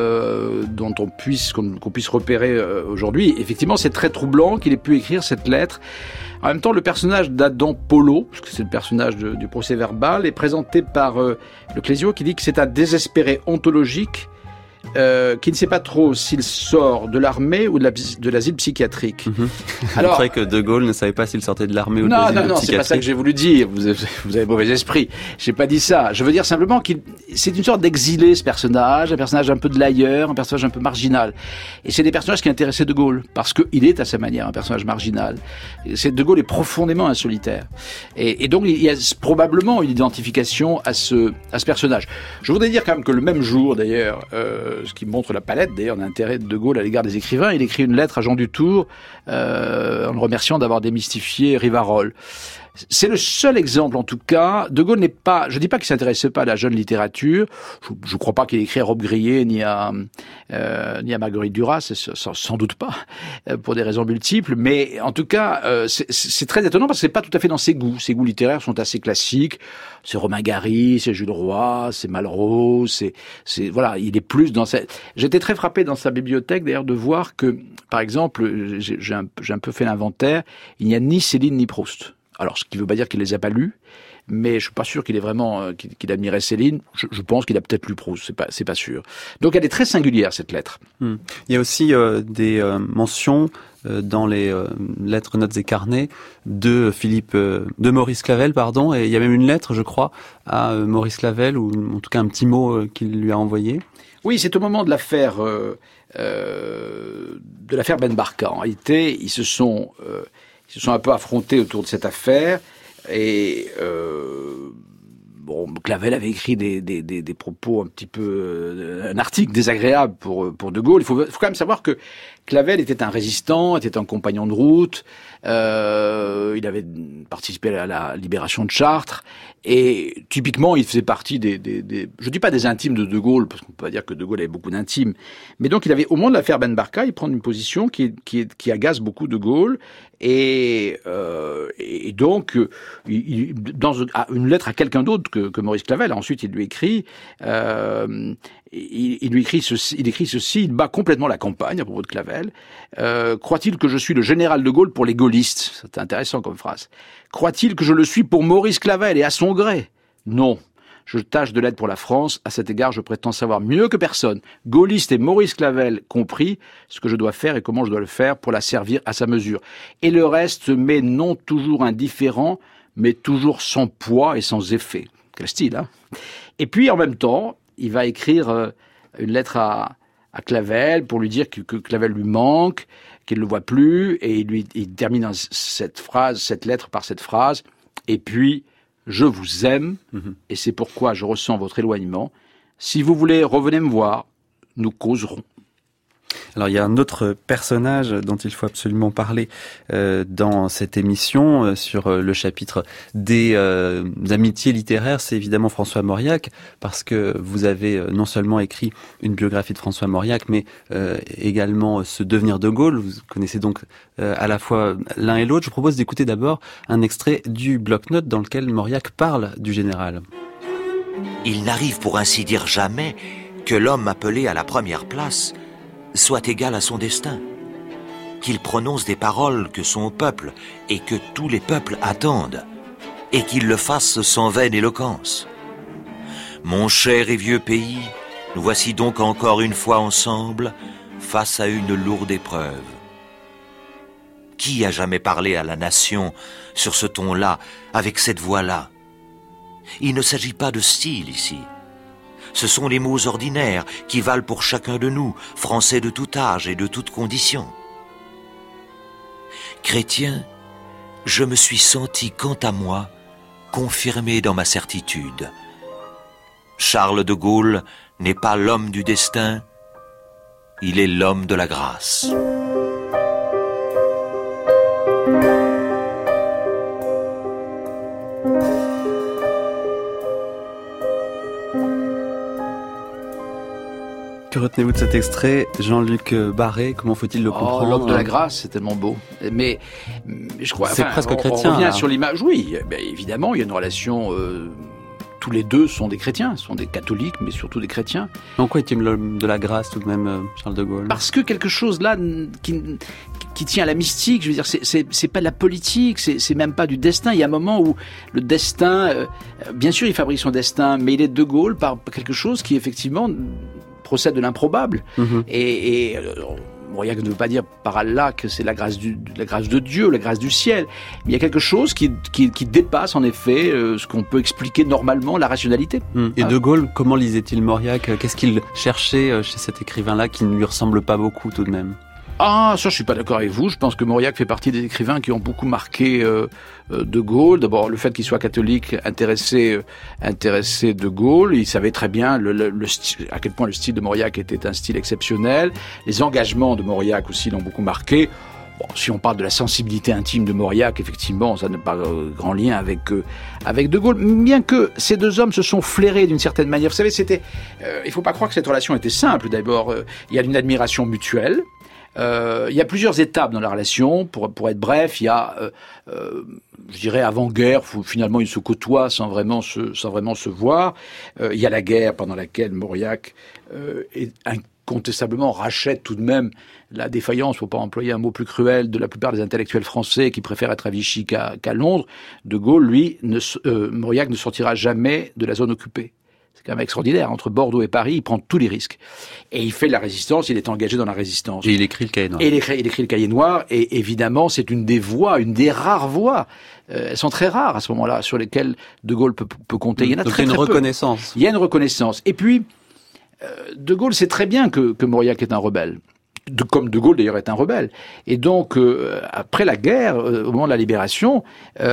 qu'on puisse repérer aujourd'hui. Effectivement, c'est très troublant qu'il ait pu écrire cette lettre. En même temps, le personnage d'Adam Polo, parce que c'est le personnage du procès-verbal, est présenté par Le Clésio, qui dit que c'est un désespéré ontologique qui ne sait pas trop s'il sort de l'armée ou de l'asile psychiatrique. Alors, c'est vrai que De Gaulle ne savait pas s'il sortait de l'armée ou de l'asile psychiatrique. Non, c'est pas ça que j'ai voulu dire. Vous avez mauvais esprit. J'ai pas dit ça. Je veux dire simplement c'est une sorte d'exilé, ce personnage, un personnage un peu de l'ailleurs, un personnage un peu marginal. Et c'est des personnages qui intéressaient De Gaulle, parce qu'il est à sa manière un personnage marginal. De Gaulle est profondément un solitaire. Et donc, il y a probablement une identification à ce personnage. Je voudrais dire quand même que le même jour, d'ailleurs, ce qui montre la palette d'ailleurs d'intérêt de Gaulle à l'égard des écrivains, il écrit une lettre à Jean Dutour en le remerciant d'avoir démystifié Rivarol. C'est le seul exemple, en tout cas. De Gaulle n'est pas, je dis pas qu'il s'intéressait pas à la jeune littérature. Je crois pas qu'il ait écrit à Robe Grillé ni à Marguerite Duras, sans doute pas, pour des raisons multiples. Mais en tout cas, c'est très étonnant parce que c'est pas tout à fait dans ses goûts. Ses goûts littéraires sont assez classiques. C'est Romain Gary, c'est Jules Roy, c'est Malraux, voilà, il est plus dans J'étais très frappé dans sa bibliothèque d'ailleurs de voir que, par exemple, j'ai un peu fait l'inventaire, il n'y a ni Céline ni Proust. Alors, ce qui ne veut pas dire qu'il les a pas lus, mais je suis pas sûr qu'il ait vraiment qu'il admirait Céline. Je pense qu'il a peut-être lu Proust, c'est pas sûr. Donc, elle est très singulière cette lettre. Il y a aussi des mentions dans les lettres, notes et carnets de Maurice Clavel, pardon, et il y a même une lettre, je crois, à Maurice Clavel, ou en tout cas un petit mot qu'il lui a envoyé. Oui, c'est au moment de l'affaire Ben Barka. En réalité, ils se sont un peu affrontés autour de cette affaire et Clavel avait écrit des propos un petit peu un article désagréable pour De Gaulle. Il faut quand même savoir que Clavel était un résistant, était un compagnon de route. Il avait participé à la libération de Chartres et typiquement il faisait partie je dis pas des intimes de Gaulle parce qu'on peut pas dire que De Gaulle avait beaucoup d'intimes, mais donc il avait au moment de l'affaire Ben Barka, il prend une position qui agace beaucoup De Gaulle et donc dans une lettre à quelqu'un d'autre que Maurice Clavel, ensuite il lui écrit il écrit ceci, il bat complètement la campagne à propos de Clavel. Croit-il que je suis le général de Gaulle pour les gaullistes? C'est intéressant comme phrase. Croit-il que je le suis pour Maurice Clavel et à son gré? Non. je tâche de l'aide pour la France. À cet égard, je prétends savoir mieux que personne, gaulliste et Maurice Clavel compris, ce que je dois faire et comment je dois le faire pour la servir à sa mesure. Et le reste se met non toujours indifférent, mais toujours sans poids et sans effet. Quel style, hein? Et puis, en même temps, il va écrire une lettre à Clavel pour lui dire que Clavel lui manque, qu'il ne le voit plus, et il termine cette lettre par cette phrase, et puis, je vous aime, et c'est pourquoi je ressens votre éloignement. Si vous voulez, revenez me voir, nous causerons. Alors il y a un autre personnage dont il faut absolument parler dans cette émission sur le chapitre des amitiés littéraires, c'est évidemment François Mauriac, parce que vous avez non seulement écrit une biographie de François Mauriac, mais également Ce devenir de Gaulle. Vous connaissez donc à la fois l'un et l'autre. Je propose d'écouter d'abord un extrait du bloc-notes dans lequel Mauriac parle du général. Il n'arrive pour ainsi dire jamais que l'homme appelé à la première place soit égal à son destin, qu'il prononce des paroles que son peuple et que tous les peuples attendent, et qu'il le fasse sans vaine éloquence. Mon cher et vieux pays, nous voici donc encore une fois ensemble face à une lourde épreuve. Qui a jamais parlé à la nation sur ce ton-là, avec cette voix-là? Il ne s'agit pas de style ici. Ce sont les mots ordinaires qui valent pour chacun de nous, Français de tout âge et de toute condition. Chrétien, je me suis senti, quant à moi, confirmé dans ma certitude. Charles de Gaulle n'est pas l'homme du destin, il est l'homme de la grâce. Que retenez-vous de cet extrait, Jean-Luc Barré? Comment faut-il le comprendre? L'homme de la grâce, c'est tellement beau. Mais je crois, c'est presque chrétien. On revient là. sur l'image. Oui, évidemment, il y a une relation. Tous les deux sont des chrétiens, sont des catholiques, mais surtout des chrétiens. En quoi est-il l'homme de la grâce tout de même, Charles de Gaulle? Parce que quelque chose là qui tient à la mystique, je veux dire, c'est pas de la politique, c'est même pas du destin. Il y a un moment où le destin, bien sûr, il fabrique son destin, mais il est de Gaulle par quelque chose qui effectivement procède de l'improbable. Et Mauriac ne veut pas dire par Allah que c'est la grâce de Dieu, la grâce du ciel. Mais il y a quelque chose qui dépasse en effet ce qu'on peut expliquer normalement, la rationalité. Et de Gaulle, comment lisait-il Mauriac? Qu'est-ce qu'il cherchait chez cet écrivain-là qui ne lui ressemble pas beaucoup tout de même? Ah, ça, je suis pas d'accord avec vous. Je pense que Mauriac fait partie des écrivains qui ont beaucoup marqué de Gaulle. D'abord, le fait qu'il soit catholique intéressait de Gaulle. Il savait très bien à quel point le style de Mauriac était un style exceptionnel. Les engagements de Mauriac aussi l'ont beaucoup marqué. Bon, si on parle de la sensibilité intime de Mauriac, effectivement, ça n'a pas grand lien avec de Gaulle. Bien que ces deux hommes se sont flairés d'une certaine manière. Vous savez, il faut pas croire que cette relation était simple. D'abord, il y a une admiration mutuelle. Il y a plusieurs étapes dans la relation. Pour être bref, il y a, je dirais, avant-guerre, où finalement ils se côtoient sans vraiment se voir. Il y a la guerre pendant laquelle Mauriac incontestablement rachète tout de même la défaillance, faut pas employer un mot plus cruel, de la plupart des intellectuels français qui préfèrent être à Vichy qu'à Londres. De Gaulle, lui, Mauriac ne sortira jamais de la zone occupée. C'est quand même extraordinaire. Entre Bordeaux et Paris, il prend tous les risques. Et il fait de la résistance, il est engagé dans la résistance. Et il écrit le Cahier noir. Et il écrit le Cahier noir, et évidemment, c'est une des rares voix. Elles sont très rares à ce moment-là, sur lesquelles De Gaulle peut compter. Il y en a donc très, il y a une très peu. reconnaissance. Il y a une reconnaissance. Et puis, De Gaulle sait très bien que Mauriac est un rebelle. Comme De Gaulle d'ailleurs est un rebelle. Et donc, après la guerre, au moment de la libération,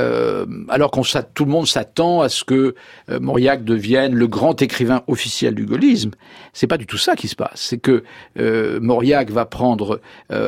alors tout le monde s'attend à ce que Mauriac devienne le grand écrivain officiel du gaullisme, c'est pas du tout ça qui se passe. C'est que Mauriac va prendre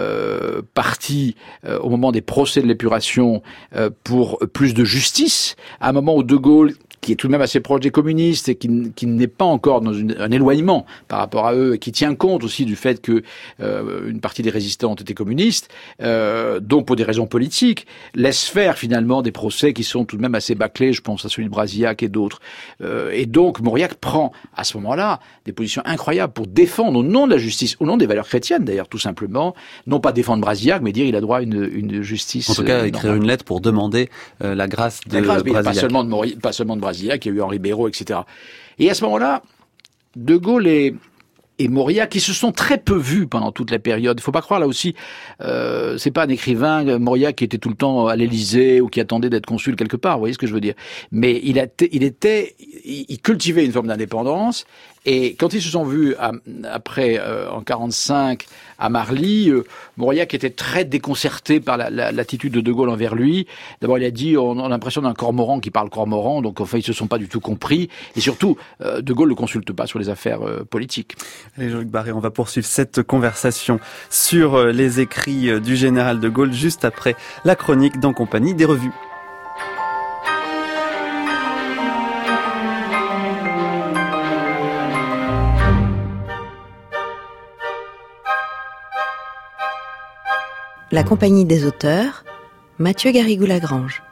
parti au moment des procès de l'épuration pour plus de justice, à un moment où De Gaulle, qui est tout de même assez proche des communistes et qui n'est pas encore dans un éloignement par rapport à eux, et qui tient compte aussi du fait que une partie des résistants ont été communistes, donc pour des raisons politiques, laisse faire finalement des procès qui sont tout de même assez bâclés, je pense à celui de Brasillac et d'autres. Et donc Mauriac prend à ce moment-là des positions incroyables pour défendre au nom de la justice, au nom des valeurs chrétiennes d'ailleurs tout simplement, non pas défendre Brasillac, mais dire il a droit à une justice. En tout cas, écrire une lettre pour demander la grâce de Brasillac. Brasillac. Pas seulement de Brasillac, Razzia, qu'il y a eu Henri Béraud, etc. Et à ce moment-là, De Gaulle et Mauriac, qui se sont très peu vus pendant toute la période. Il faut pas croire, là aussi, c'est pas un écrivain, Mauriac, qui était tout le temps à l'Élysée ou qui attendait d'être consul quelque part, vous voyez ce que je veux dire. Mais il cultivait une forme d'indépendance, et quand ils se sont vus après, en 45, à Marly, Mauriac était très déconcerté par l'attitude de Gaulle envers lui. D'abord, il a dit, on a l'impression d'un cormoran qui parle cormoran, donc enfin, ils se sont pas du tout compris. Et surtout, De Gaulle ne consulte pas sur les affaires politiques. Allez, Jean-Luc Barré, on va poursuivre cette conversation sur les écrits du général de Gaulle juste après la chronique d'En compagnie des revues. La compagnie des auteurs, Mathieu Garrigou-Lagrange.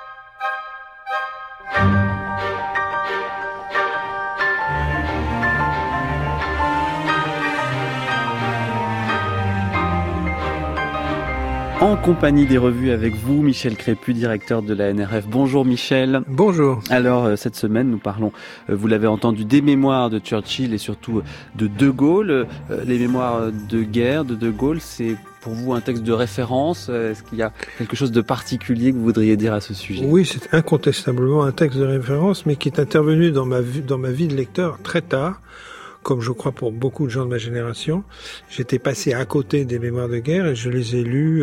En compagnie des revues avec vous, Michel Crépu, directeur de la NRF. Bonjour Michel. Bonjour. Alors cette semaine, nous parlons, vous l'avez entendu, des mémoires de Churchill et surtout de De Gaulle. Les mémoires de guerre de De Gaulle, c'est pour vous un texte de référence? Est-ce qu'il y a quelque chose de particulier que vous voudriez dire à ce sujet? Oui, c'est incontestablement un texte de référence, mais qui est intervenu dans ma vie de lecteur très tard. Comme je crois pour beaucoup de gens de ma génération, j'étais passé à côté des mémoires de guerre et je les ai lus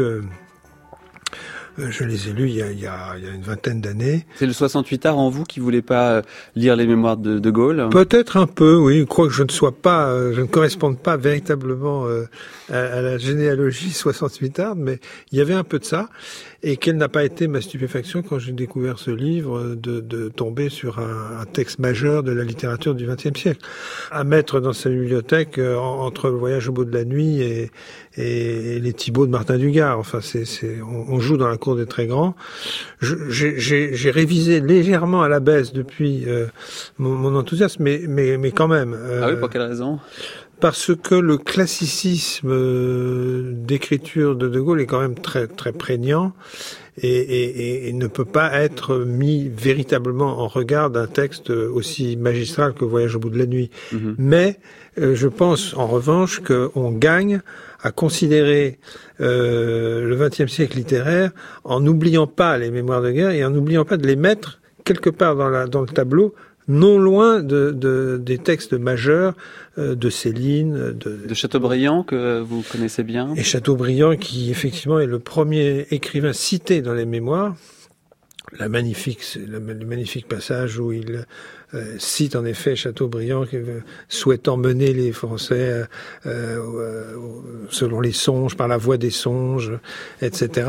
il y a une vingtaine d'années. C'est le 68 art en vous qui voulez pas lire les mémoires de Gaulle? Peut-être un peu, oui. Je crois que je ne corresponde pas véritablement à la généalogie 68 art, mais il y avait un peu de ça. Et quelle n'a pas été ma stupéfaction quand j'ai découvert ce livre de tomber sur un texte majeur de la littérature du XXe siècle. À mettre dans sa bibliothèque entre Le Voyage au bout de la nuit et les Thibauts de Martin Dugard. Enfin, on joue dans la cour des très grands. J'ai révisé légèrement à la baisse depuis mon enthousiasme, mais quand même. Ah oui, pour quelle raison? Parce que le classicisme d'écriture de Gaulle est quand même très très prégnant et ne peut pas être mis véritablement en regard d'un texte aussi magistral que Voyage au bout de la nuit. Mm-hmm. Mais je pense en revanche qu'on gagne à considérer le XXe siècle littéraire en n'oubliant pas les mémoires de guerre et en n'oubliant pas de les mettre quelque part dans le tableau, non loin des textes majeurs de Céline, de Chateaubriand, que vous connaissez bien. Et Chateaubriand, qui effectivement est le premier écrivain cité dans les mémoires. Le magnifique passage où il cite en effet Chateaubriand souhaitant mener les Français selon les songes, par la voie des songes, etc.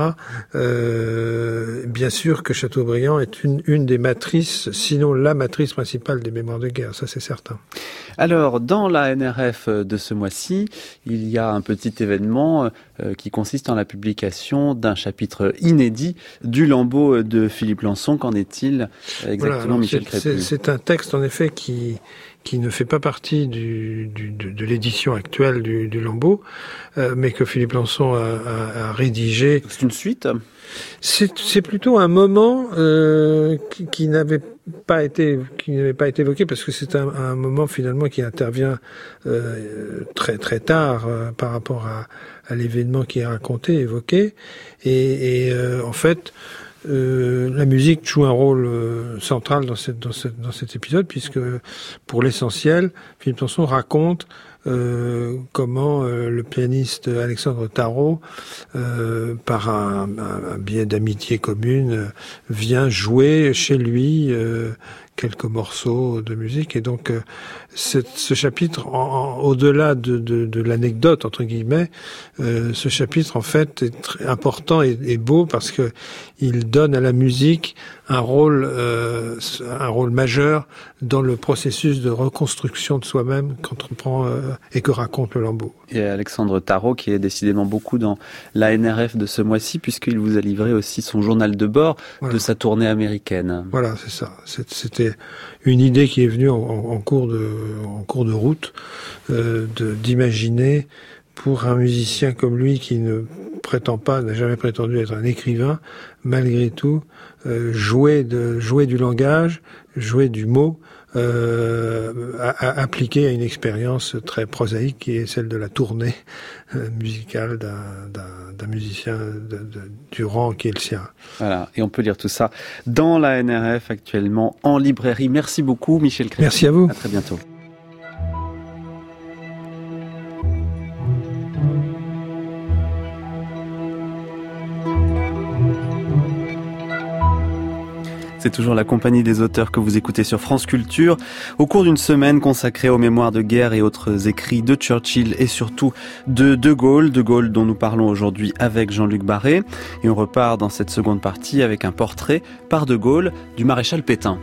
Bien sûr que Chateaubriand est une des matrices, sinon la matrice principale des mémoires de guerre, ça c'est certain. Alors, dans la NRF de ce mois-ci, il y a un petit événement qui consiste en la publication d'un chapitre inédit du Lambeau de Philippe Lançon. Qu'en est-il exactement, voilà, Michel Crépu? C'est un texte, en effet, qui ne fait pas partie de l'édition actuelle du Lambeau, mais que Philippe Lançon a rédigé. C'est une suite? C'est plutôt un moment qui n'avait pas été évoqué, parce que c'est un moment finalement qui intervient très très tard par rapport à l'événement qui est raconté, évoqué, et en fait la musique joue un rôle central dans cet épisode, puisque pour l'essentiel, Philippe Lançon raconte comment le pianiste Alexandre Tarot, par un biais d'amitié commune, vient jouer chez lui quelques morceaux de musique. Et donc ce chapitre, au-delà de l'anecdote entre guillemets, ce chapitre en fait est très important et beau, parce que il donne à la musique un rôle majeur dans le processus de reconstruction de soi-même qu'entreprend et que raconte le Lambeau. Et Alexandre Tarot, qui est décidément beaucoup dans la NRF de ce mois-ci, puisqu'il vous a livré aussi son journal de bord, voilà, de sa tournée américaine. Voilà, c'est ça. C'était une idée qui est venue en cours de route, d'imaginer pour un musicien comme lui qui ne n'a jamais prétendu être un écrivain, malgré tout, jouer du langage, jouer du mot, appliqué à une expérience très prosaïque qui est celle de la tournée musicale d'un musicien du rang qui est le sien. Voilà, et on peut lire tout ça dans la NRF actuellement en librairie. Merci beaucoup Michel Crécy. Merci à vous. À très bientôt. C'est toujours la compagnie des auteurs que vous écoutez sur France Culture, au cours d'une semaine consacrée aux mémoires de guerre et autres écrits de Churchill et surtout de De Gaulle dont nous parlons aujourd'hui avec Jean-Luc Barré. Et on repart dans cette seconde partie avec un portrait par De Gaulle du maréchal Pétain.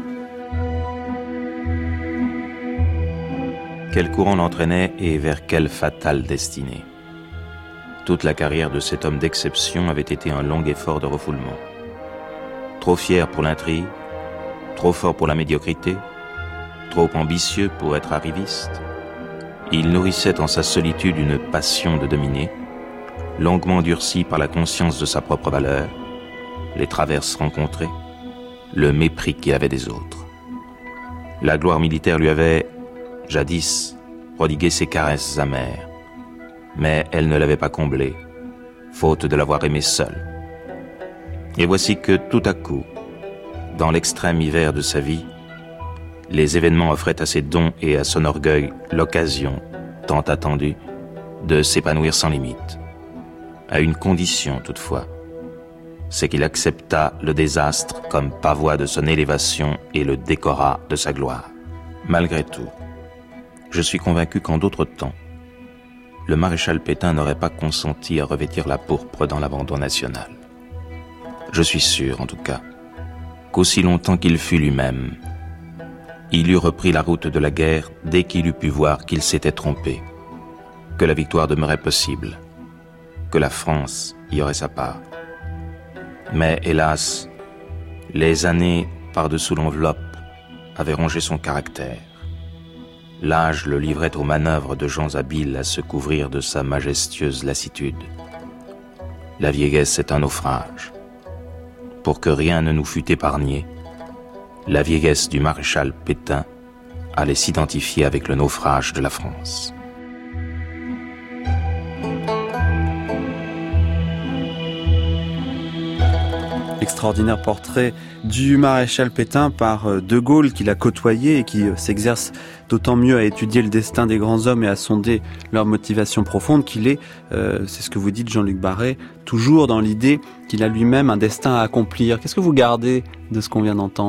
Quel courant l'entraînait et vers quelle fatale destinée? Toute la carrière de cet homme d'exception avait été un long effort de refoulement. Trop fier pour l'intrigue, trop fort pour la médiocrité, trop ambitieux pour être arriviste, il nourrissait en sa solitude une passion de dominer, longuement durcie par la conscience de sa propre valeur, les traverses rencontrées, le mépris qu'il avait des autres. La gloire militaire lui avait, jadis, prodigué ses caresses amères, mais elle ne l'avait pas comblé, faute de l'avoir aimé seul. Et voici que, tout à coup, dans l'extrême hiver de sa vie, les événements offraient à ses dons et à son orgueil l'occasion, tant attendue, de s'épanouir sans limite. À une condition, toutefois, c'est qu'il accepta le désastre comme pavois de son élévation et le décora de sa gloire. Malgré tout, je suis convaincu qu'en d'autres temps, le maréchal Pétain n'aurait pas consenti à revêtir la pourpre dans l'abandon national. Je suis sûr, en tout cas, qu'aussi longtemps qu'il fut lui-même, il eût repris la route de la guerre dès qu'il eut pu voir qu'il s'était trompé, que la victoire demeurait possible, que la France y aurait sa part. Mais hélas, les années par-dessous l'enveloppe avaient rongé son caractère. L'âge le livrait aux manœuvres de gens habiles à se couvrir de sa majestueuse lassitude. La vieillesse est un naufrage. Pour que rien ne nous fût épargné, la vieillesse du maréchal Pétain allait s'identifier avec le naufrage de la France. Extraordinaire portrait du maréchal Pétain par De Gaulle, qui l'a côtoyé et qui s'exerce d'autant mieux à étudier le destin des grands hommes et à sonder leur motivation profonde qu'il est, c'est ce que vous dites Jean-Luc Barré, toujours dans l'idée qu'il a lui-même un destin à accomplir. Qu'est-ce que vous gardez de ce qu'on vient d'entendre ?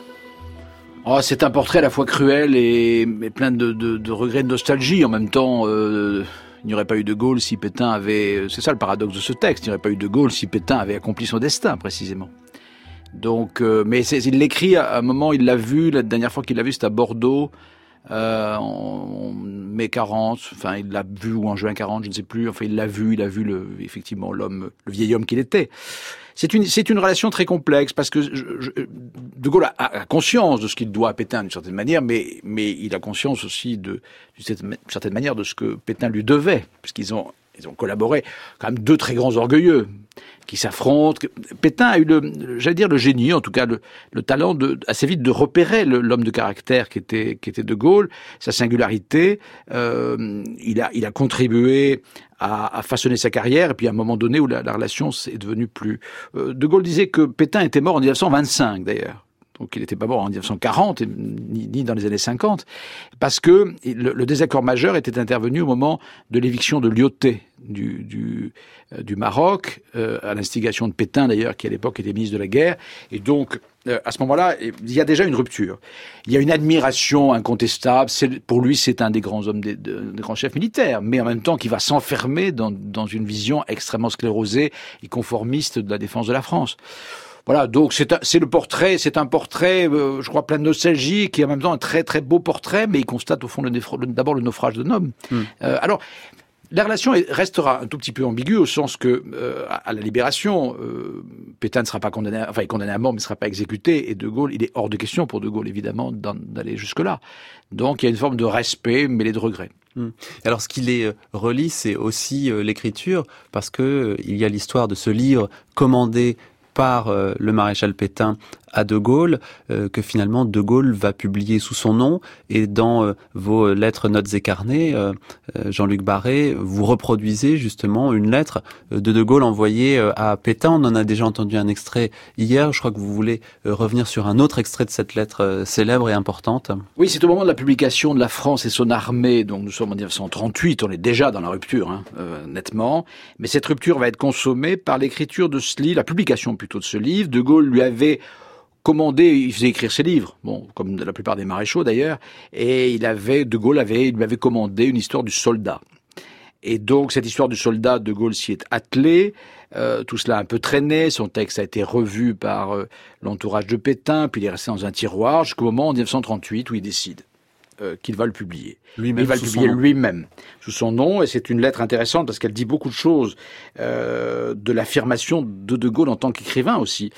Oh, c'est un portrait à la fois cruel et plein de regrets, de nostalgie. En même temps, il n'y aurait pas eu De Gaulle si Pétain avait... C'est ça le paradoxe de ce texte. Il n'y aurait pas eu De Gaulle si Pétain avait accompli son destin, précisément. Donc, mais il l'écrit à un moment, il l'a vu, la dernière fois qu'il l'a vu, c'était à Bordeaux, en mai 40, enfin, il l'a vu, ou en juin 40, je ne sais plus, enfin, il l'a vu effectivement, l'homme, le vieil homme qu'il était. C'est une relation très complexe, parce que De Gaulle a conscience de ce qu'il doit à Pétain d'une certaine manière, mais il a conscience aussi d'une certaine manière de ce que Pétain lui devait, puisqu'ils ont collaboré, quand même deux très grands orgueilleux, qui s'affrontent. Pétain a eu le génie, en tout cas le talent assez vite de repérer l'homme de caractère qui était De Gaulle, sa singularité. Il a contribué à façonner sa carrière, et puis à un moment donné où la relation est devenue plus... De Gaulle disait que Pétain était mort en 1925 d'ailleurs. Donc il n'était pas mort en 1940, ni dans les années 50, parce que le désaccord majeur était intervenu au moment de l'éviction de Lyautey du Maroc, à l'instigation de Pétain d'ailleurs, qui à l'époque était ministre de la guerre. Et donc, à ce moment-là, il y a déjà une rupture. Il y a une admiration incontestable. Pour lui, c'est un des grands hommes, des grands chefs militaires, mais en même temps qui va s'enfermer dans une vision extrêmement sclérosée et conformiste de la défense de la France. Voilà, donc c'est un portrait, je crois, plein de nostalgie, qui est en même temps un très très beau portrait, mais il constate au fond d'abord le naufrage d'un homme. Alors, la relation restera un tout petit peu ambiguë au sens que, à la Libération, Pétain ne sera pas condamné, enfin il est condamné à mort, mais ne sera pas exécuté, et De Gaulle, il est hors de question pour De Gaulle évidemment d'aller jusque-là. Donc il y a une forme de respect mêlé de regret. Alors ce qui les relie, c'est aussi l'écriture, parce que il y a l'histoire de ce livre commandé par le maréchal Pétain à De Gaulle, que finalement De Gaulle va publier sous son nom. Et dans vos lettres, notes et carnets, Jean-Luc Barré, vous reproduisez justement une lettre de Gaulle envoyée à Pétain. On en a déjà entendu un extrait hier. Je crois que vous voulez revenir sur un autre extrait de cette lettre célèbre et importante. Oui, c'est au moment de la publication de La France et son armée, donc nous sommes en 1938, on est déjà dans la rupture, nettement. Mais cette rupture va être consommée par l'écriture de ce livre, la publication plutôt de ce livre. De Gaulle lui avait commandé, il faisait écrire ses livres, bon, comme la plupart des maréchaux d'ailleurs, et De Gaulle lui avait commandé une histoire du soldat. Et donc, cette histoire du soldat, De Gaulle s'y est attelé, tout cela a un peu traîné, son texte a été revu par l'entourage de Pétain, puis il est resté dans un tiroir, jusqu'au moment en 1938 où il décide qu'il va le publier. Il va le publier lui-même, sous son nom, et c'est une lettre intéressante parce qu'elle dit beaucoup de choses, de l'affirmation de Gaulle en tant qu'écrivain aussi.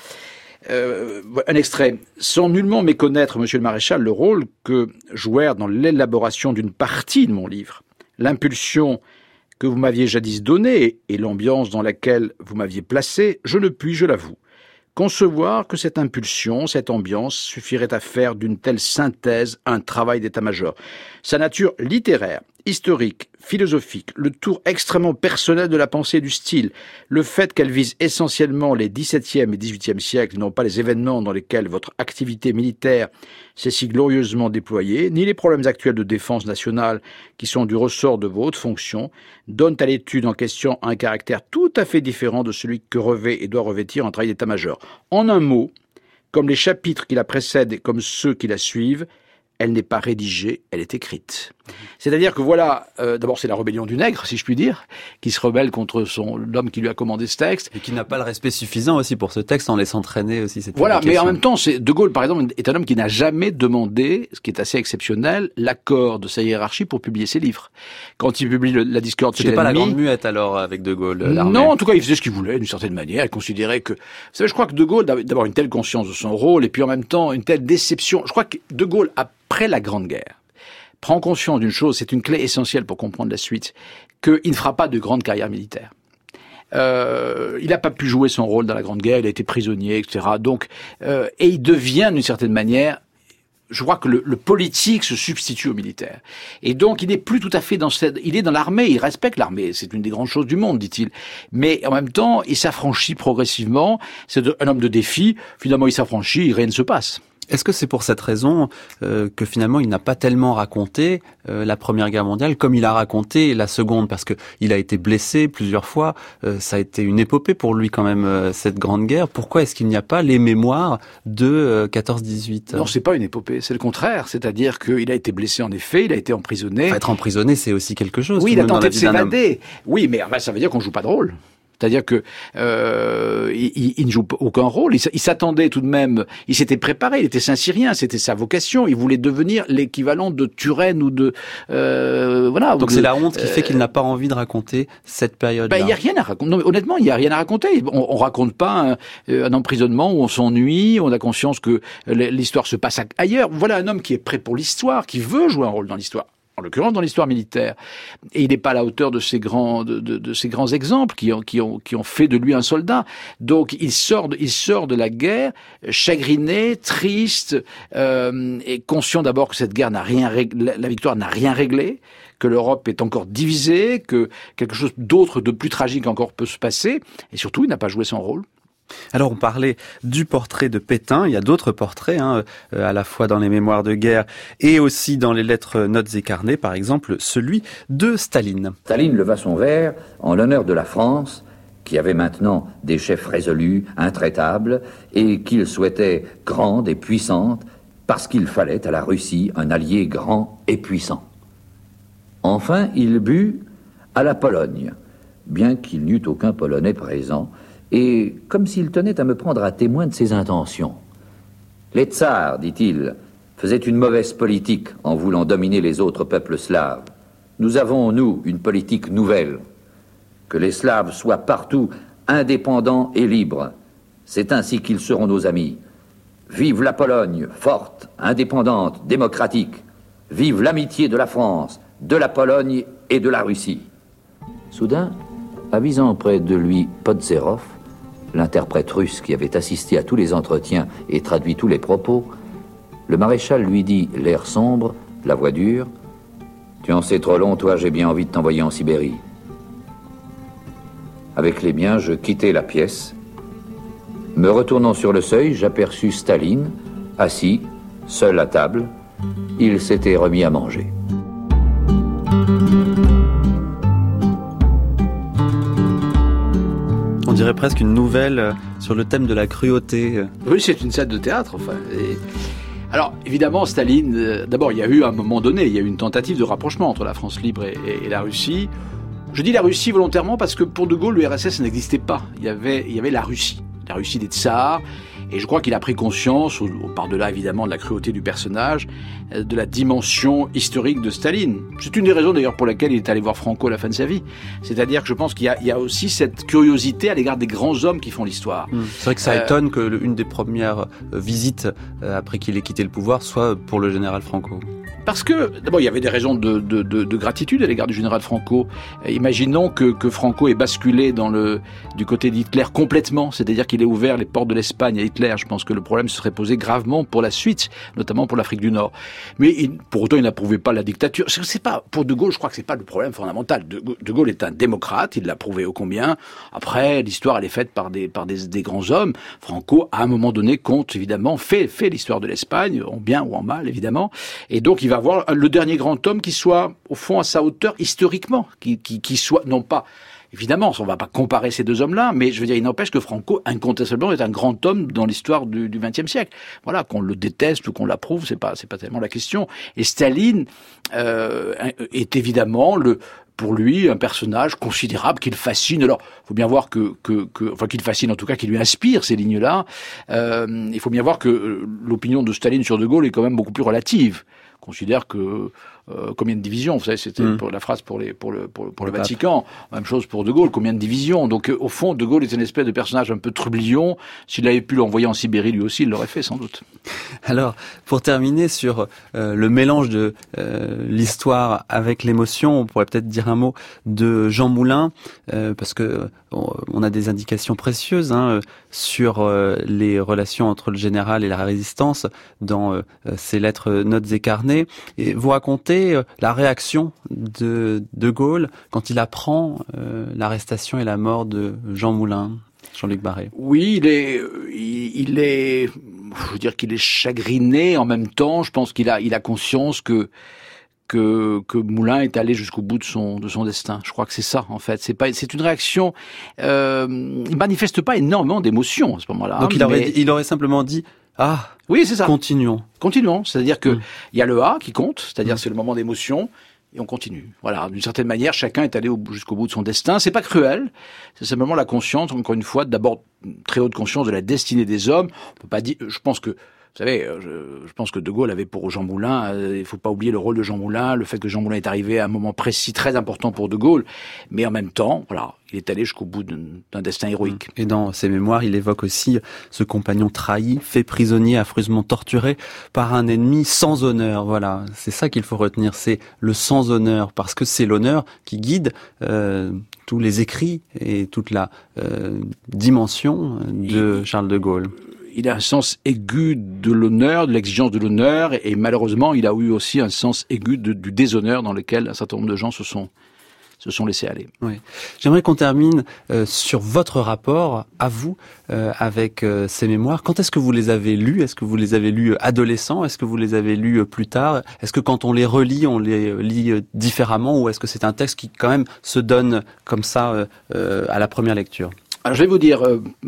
Un extrait. Sans nullement méconnaître, monsieur le maréchal, le rôle que jouèrent dans l'élaboration d'une partie de mon livre, l'impulsion que vous m'aviez jadis donnée et l'ambiance dans laquelle vous m'aviez placé, je ne puis, je l'avoue, concevoir que cette impulsion, cette ambiance suffirait à faire d'une telle synthèse un travail d'état-major. Sa nature littéraire, historique, philosophique, le tour extrêmement personnel de la pensée et du style, le fait qu'elle vise essentiellement les XVIIe et XVIIIe siècles, non pas les événements dans lesquels votre activité militaire s'est si glorieusement déployée, ni les problèmes actuels de défense nationale qui sont du ressort de vos hautes fonctions, donnent à l'étude en question un caractère tout à fait différent de celui que revêt et doit revêtir un travail d'état-major. En un mot, comme les chapitres qui la précèdent et comme ceux qui la suivent, elle n'est pas rédigée, elle est écrite. C'est-à-dire que voilà, d'abord c'est la rébellion du nègre, si je puis dire, qui se rebelle contre l'homme qui lui a commandé ce texte. Et qui n'a pas le respect suffisant aussi pour ce texte en laissant traîner aussi cette Voilà, mais en même temps, De Gaulle, par exemple, est un homme qui n'a jamais demandé, ce qui est assez exceptionnel, l'accord de sa hiérarchie pour publier ses livres. Quand il publie La discorde chez l'ennemi... C'était pas la grande muette alors avec De Gaulle, l'armée. Non, en tout cas, il faisait ce qu'il voulait, d'une certaine manière. Il considérait que... Vous savez, je crois que De Gaulle, d'abord une telle conscience de son rôle, et puis en même temps, une telle déception. Je crois que De Gaulle, après la Grande Guerre, prend conscience d'une chose, c'est une clé essentielle pour comprendre la suite, qu'il ne fera pas de grande carrière militaire. Il n'a pas pu jouer son rôle dans la Grande Guerre, il a été prisonnier, etc. Donc, et il devient d'une certaine manière, je crois que le politique se substitue au militaire. Et donc, il n'est plus tout à fait il est dans l'armée, il respecte l'armée, c'est une des grandes choses du monde, dit-il. Mais en même temps, il s'affranchit progressivement, c'est un homme de défi, finalement il s'affranchit, rien ne se passe. Est-ce que c'est pour cette raison que finalement il n'a pas tellement raconté la Première Guerre mondiale comme il a raconté la Seconde, parce que il a été blessé plusieurs fois, ça a été une épopée pour lui quand même cette Grande Guerre. Pourquoi est-ce qu'il n'y a pas les mémoires de 14-18 ? Non, c'est pas une épopée, c'est le contraire, c'est-à-dire qu'il a été blessé en effet, il a été emprisonné. Être emprisonné, c'est aussi quelque chose. Oui, il a tenté de s'évader. Oui, mais ça veut dire qu'on joue pas de rôle. C'est-à-dire que il ne joue aucun rôle. Il s'attendait tout de même. Il s'était préparé. Il était Saint-Cyrien. C'était sa vocation. Il voulait devenir l'équivalent de Turenne ou de voilà. Donc c'est la honte qui fait qu'il n'a pas envie de raconter cette période-là. Il y a rien à raconter. Non, mais honnêtement, il y a rien à raconter. On raconte pas un emprisonnement où on s'ennuie. On a conscience que l'histoire se passe ailleurs. Voilà un homme qui est prêt pour l'histoire, qui veut jouer un rôle dans l'histoire. En l'occurrence dans l'histoire militaire. Et il n'est pas à la hauteur de ces grands, de ces grands exemples qui ont fait de lui un soldat. Donc il sort de la guerre chagriné, triste, et conscient d'abord que cette guerre n'a rien réglé, la victoire n'a rien réglé, que l'Europe est encore divisée, que quelque chose d'autre, de plus tragique encore peut se passer. Et surtout, il n'a pas joué son rôle. Alors on parlait du portrait de Pétain, il y a d'autres portraits, à la fois dans les mémoires de guerre et aussi dans les lettres, notes et carnets, par exemple celui de Staline. Staline leva son verre en l'honneur de la France, qui avait maintenant des chefs résolus, intraitables, et qu'il souhaitait grande et puissante, parce qu'il fallait à la Russie un allié grand et puissant. Enfin, il but à la Pologne, bien qu'il n'y eût aucun Polonais présent, et comme s'il tenait à me prendre à témoin de ses intentions. Les tsars, dit-il, faisaient une mauvaise politique en voulant dominer les autres peuples slaves. Nous avons, nous, une politique nouvelle. Que les Slaves soient partout indépendants et libres. C'est ainsi qu'ils seront nos amis. Vive la Pologne, forte, indépendante, démocratique. Vive l'amitié de la France, de la Pologne et de la Russie. Soudain, avisant près de lui Podzerov, l'interprète russe qui avait assisté à tous les entretiens et traduit tous les propos, le maréchal lui dit, l'air sombre, la voix dure, « Tu en sais trop long, toi, j'ai bien envie de t'envoyer en Sibérie. » Avec les miens, je quittai la pièce. Me retournant sur le seuil, j'aperçus Staline, assis, seul à table. Il s'était remis à manger. On dirait presque une nouvelle sur le thème de la cruauté. Oui, c'est une scène de théâtre, enfin. Alors, évidemment, Staline, d'abord, il y a eu, à un moment donné, il y a eu une tentative de rapprochement entre la France libre et la Russie. Je dis la Russie volontairement parce que pour De Gaulle, l'URSS n'existait pas. Il y avait la Russie des tsars. Et je crois qu'il a pris conscience, par-delà évidemment de la cruauté du personnage, de la dimension historique de Staline. C'est une des raisons d'ailleurs pour laquelle il est allé voir Franco à la fin de sa vie. C'est-à-dire que je pense qu'il y a aussi cette curiosité à l'égard des grands hommes qui font l'histoire. C'est vrai que ça étonne que une des premières visites après qu'il ait quitté le pouvoir soit pour le général Franco. Parce que, d'abord, il y avait des raisons de gratitude à l'égard du général Franco. Imaginons que Franco ait basculé du côté d'Hitler complètement, c'est-à-dire qu'il ait ouvert les portes de l'Espagne à Hitler. Je pense que le problème se serait posé gravement pour la suite, notamment pour l'Afrique du Nord. Mais pour autant, il n'approuvait pas la dictature. C'est pas, pour De Gaulle, je crois que c'est pas le problème fondamental. De Gaulle est un démocrate, il l'a prouvé ô combien. Après, l'histoire, elle est faite par des grands hommes. Franco, à un moment donné, compte, évidemment, fait l'histoire de l'Espagne, en bien ou en mal, évidemment. Et donc, il va avoir le dernier grand homme qui soit, au fond, à sa hauteur historiquement, qui soit, non pas, évidemment, on ne va pas comparer ces deux hommes-là, mais je veux dire, il n'empêche que Franco, incontestablement, est un grand homme dans l'histoire du XXe siècle. Voilà, qu'on le déteste ou qu'on l'approuve, c'est pas tellement la question. Et Staline est évidemment pour lui, un personnage considérable qu'il fascine. Alors, il faut bien voir qu'il fascine en tout cas, qu'il lui inspire ces lignes-là. Il faut bien voir que l'opinion de Staline sur De Gaulle est quand même beaucoup plus relative. On considère que combien de divisions, vous savez, c'était pour la phrase pour le Vatican, même chose pour De Gaulle, combien de divisions. Donc au fond, De Gaulle est une espèce de personnage un peu trublion. S'il avait pu l'envoyer en Sibérie lui aussi, il l'aurait fait sans doute. Alors, pour terminer sur le mélange de l'histoire avec l'émotion, on pourrait peut-être dire un mot de Jean Moulin, parce que on a des indications précieuses sur les relations entre le général et la résistance dans ses lettres, notes et carnets. Et vous racontez la réaction de Gaulle quand il apprend l'arrestation et la mort de Jean Moulin, Jean-Luc Barré. Oui, il est, je veux dire qu'il est chagriné. En même temps, je pense qu'il a conscience que Moulin est allé jusqu'au bout de son destin. Je crois que c'est ça, en fait. C'est une réaction, il manifeste pas énormément d'émotions à ce moment-là. Donc il aurait simplement dit, oui, c'est ça. Continuons. C'est-à-dire que il y a le qui compte, c'est-à-dire c'est le moment d'émotion, et on continue. Voilà, d'une certaine manière, chacun est allé jusqu'au bout de son destin. C'est pas cruel, c'est simplement la conscience, encore une fois, d'abord une très haute conscience de la destinée des hommes. On peut pas dire, je pense que vous savez, je pense que De Gaulle avait pour Jean Moulin, il faut pas oublier le rôle de Jean Moulin, le fait que Jean Moulin est arrivé à un moment précis, très important pour De Gaulle, mais en même temps, voilà, il est allé jusqu'au bout d'un destin héroïque. Et dans ses mémoires, il évoque aussi ce compagnon trahi, fait prisonnier, affreusement torturé par un ennemi sans honneur. Voilà, c'est ça qu'il faut retenir, c'est le sans honneur, parce que c'est l'honneur qui guide tous les écrits et toute la dimension de Charles de Gaulle. Il a un sens aigu de l'honneur, de l'exigence de l'honneur, et malheureusement, il a eu aussi un sens aigu du déshonneur dans lequel un certain nombre de gens se sont laissés aller. Oui. J'aimerais qu'on termine sur votre rapport à vous avec ces mémoires. Quand est-ce que vous les avez lus ? Est-ce que vous les avez lus adolescents ? Est-ce que vous les avez lus plus tard ? Est-ce que quand on les relit, on les lit différemment ? Ou est-ce que c'est un texte qui quand même se donne comme ça à la première lecture ? Alors je vais vous dire,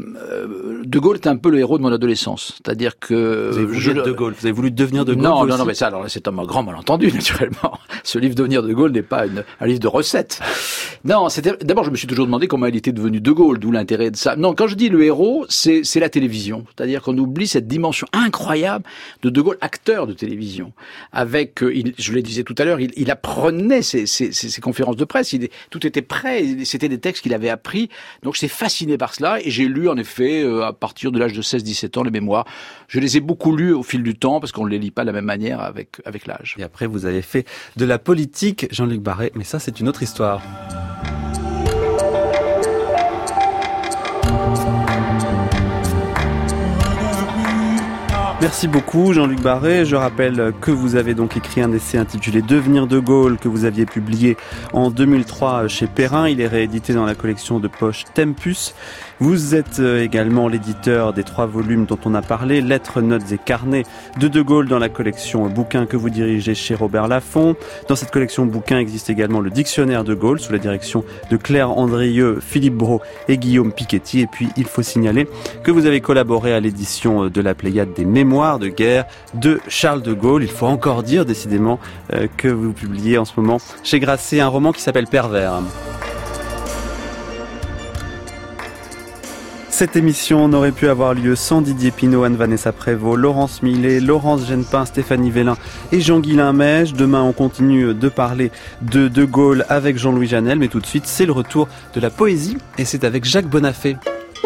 De Gaulle est un peu le héros de mon adolescence, c'est-à-dire que... Vous avez voulu être De Gaulle, vous avez voulu devenir De Gaulle. Non, mais ça, alors c'est un grand malentendu, naturellement. Ce livre Devenir De Gaulle n'est pas un livre de recettes. Non, d'abord je me suis toujours demandé comment il était devenu De Gaulle, d'où l'intérêt de ça. Non, quand je dis le héros, c'est la télévision, c'est-à-dire qu'on oublie cette dimension incroyable de Gaulle, acteur de télévision. Avec, je le disais tout à l'heure, il apprenait ses conférences de presse, tout était prêt, c'était des textes qu'il avait appris, donc c'est fascinant fasciné par cela et j'ai lu en effet à partir de l'âge de 16-17 ans les mémoires. Je les ai beaucoup lus au fil du temps parce qu'on ne les lit pas de la même manière avec l'âge. Et après vous avez fait de la politique, Jean-Luc Barré, mais ça c'est une autre histoire. Merci beaucoup Jean-Luc Barré. Je rappelle que vous avez donc écrit un essai intitulé Devenir de Gaulle que vous aviez publié en 2003 chez Perrin. Il est réédité dans la collection de poche Tempus. Vous êtes également l'éditeur des 3 volumes dont on a parlé, Lettres, Notes et Carnets de Gaulle dans la collection bouquins que vous dirigez chez Robert Laffont. Dans cette collection bouquins existe également le dictionnaire de Gaulle sous la direction de Claire Andrieux, Philippe Brault et Guillaume Piketty. Et puis il faut signaler que vous avez collaboré à l'édition de la Pléiade des Mémoires de guerre de Charles de Gaulle. Il faut encore dire décidément que vous publiez en ce moment chez Grasset un roman qui s'appelle Pervers. Cette émission n'aurait pu avoir lieu sans Didier Pinault, Anne-Vanessa Prévost, Laurence Millet, Laurence Genepin, Stéphanie Vélin et Jean-Guilain Mèche. Demain, on continue de parler de Gaulle avec Jean-Louis Janel, mais tout de suite, c'est le retour de la poésie et c'est avec Jacques Bonafé.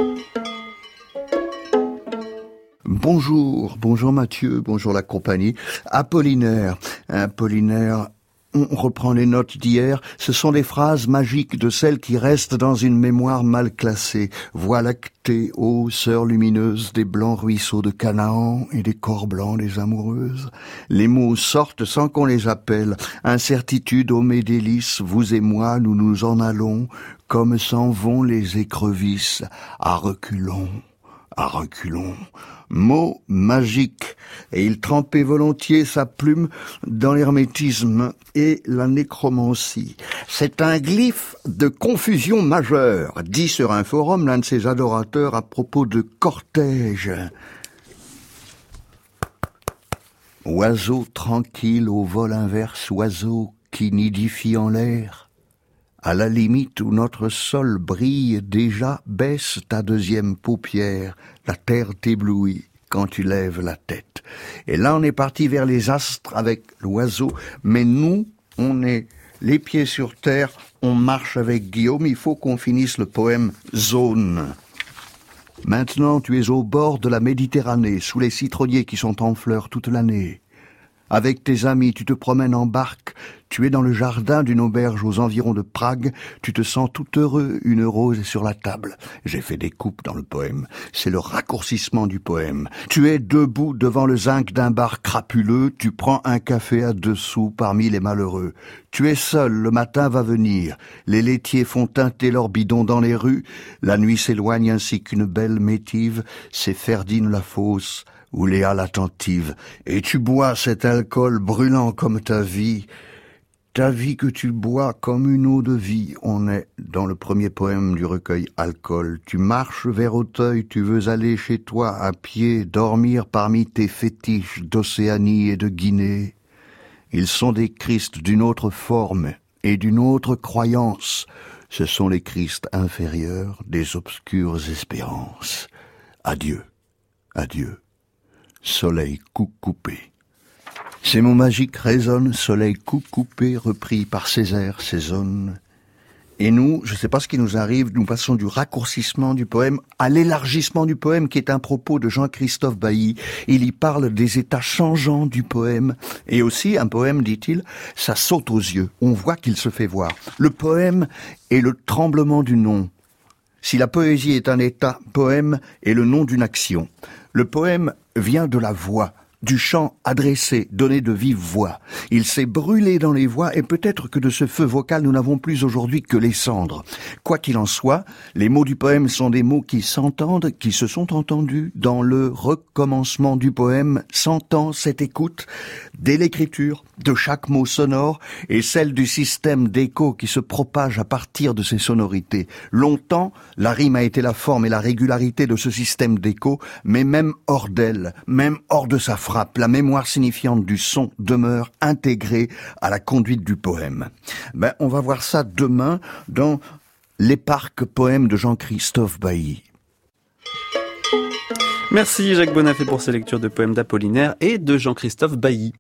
Bonjour Mathieu, bonjour la compagnie. Apollinaire, on reprend les notes d'hier, ce sont des phrases magiques de celles qui restent dans une mémoire mal classée. Voie lactée, ô sœur lumineuse des blancs ruisseaux de Canaan et des corps blancs des amoureuses. Les mots sortent sans qu'on les appelle. Incertitude, ô mes délices, vous et moi, nous nous en allons, comme s'en vont les écrevisses, à reculons. Mot magique, et il trempait volontiers sa plume dans l'hermétisme et la nécromancie. C'est un glyphe de confusion majeure, dit sur un forum l'un de ses adorateurs à propos de cortège. Oiseau tranquille au vol inverse, oiseau qui nidifie en l'air, à la limite où notre sol brille déjà, baisse ta deuxième paupière, la terre t'éblouit quand tu lèves la tête. Et là on est parti vers les astres avec l'oiseau, mais nous, on est les pieds sur terre, on marche avec Guillaume, il faut qu'on finisse le poème Zone. Maintenant tu es au bord de la Méditerranée, sous les citronniers qui sont en fleurs toute l'année. Avec tes amis, tu te promènes en barque, tu es dans le jardin d'une auberge aux environs de Prague, tu te sens tout heureux, une rose est sur la table. J'ai fait des coupes dans le poème, c'est le raccourcissement du poème. Tu es debout devant le zinc d'un bar crapuleux, tu prends un café à 2 sous parmi les malheureux. Tu es seul, le matin va venir, les laitiers font teinter leurs bidons dans les rues, la nuit s'éloigne ainsi qu'une belle métive, c'est Ferdine la fausse ou Léa l'attentive, et tu bois cet alcool brûlant comme ta vie que tu bois comme une eau de vie. On est dans le premier poème du recueil Alcool. Tu marches vers Auteuil, tu veux aller chez toi à pied, dormir parmi tes fétiches d'Océanie et de Guinée. Ils sont des Christ d'une autre forme et d'une autre croyance. Ce sont les Christ inférieurs des obscures espérances. Adieu, adieu. Soleil coupé. Ces mots magiques résonnent, soleil coupé, repris par Césaire, Cézonne. Et nous, je ne sais pas ce qui nous arrive, nous passons du raccourcissement du poème à l'élargissement du poème, qui est un propos de Jean-Christophe Bailly. Il y parle des états changeants du poème. Et aussi, un poème, dit-il, ça saute aux yeux. On voit qu'il se fait voir. Le poème est le tremblement du nom. Si la poésie est un état, poème est le nom d'une action. Le poème vient de la voix, du chant adressé, donné de vive voix. Il s'est brûlé dans les voix et peut-être que de ce feu vocal nous n'avons plus aujourd'hui que les cendres. Quoi qu'il en soit, les mots du poème sont des mots qui s'entendent, qui se sont entendus dans le recommencement du poème, s'entend cette écoute dès l'écriture de chaque mot sonore et celle du système d'écho qui se propage à partir de ces sonorités. Longtemps, la rime a été la forme et la régularité de ce système d'écho, mais même hors d'elle, même hors de sa frappe, la mémoire signifiante du son demeure intégrée à la conduite du poème. On va voir ça demain dans l'éparque poème de Jean-Christophe Bailly. Merci Jacques Bonafé pour ces lectures de poèmes d'Apollinaire et de Jean-Christophe Bailly.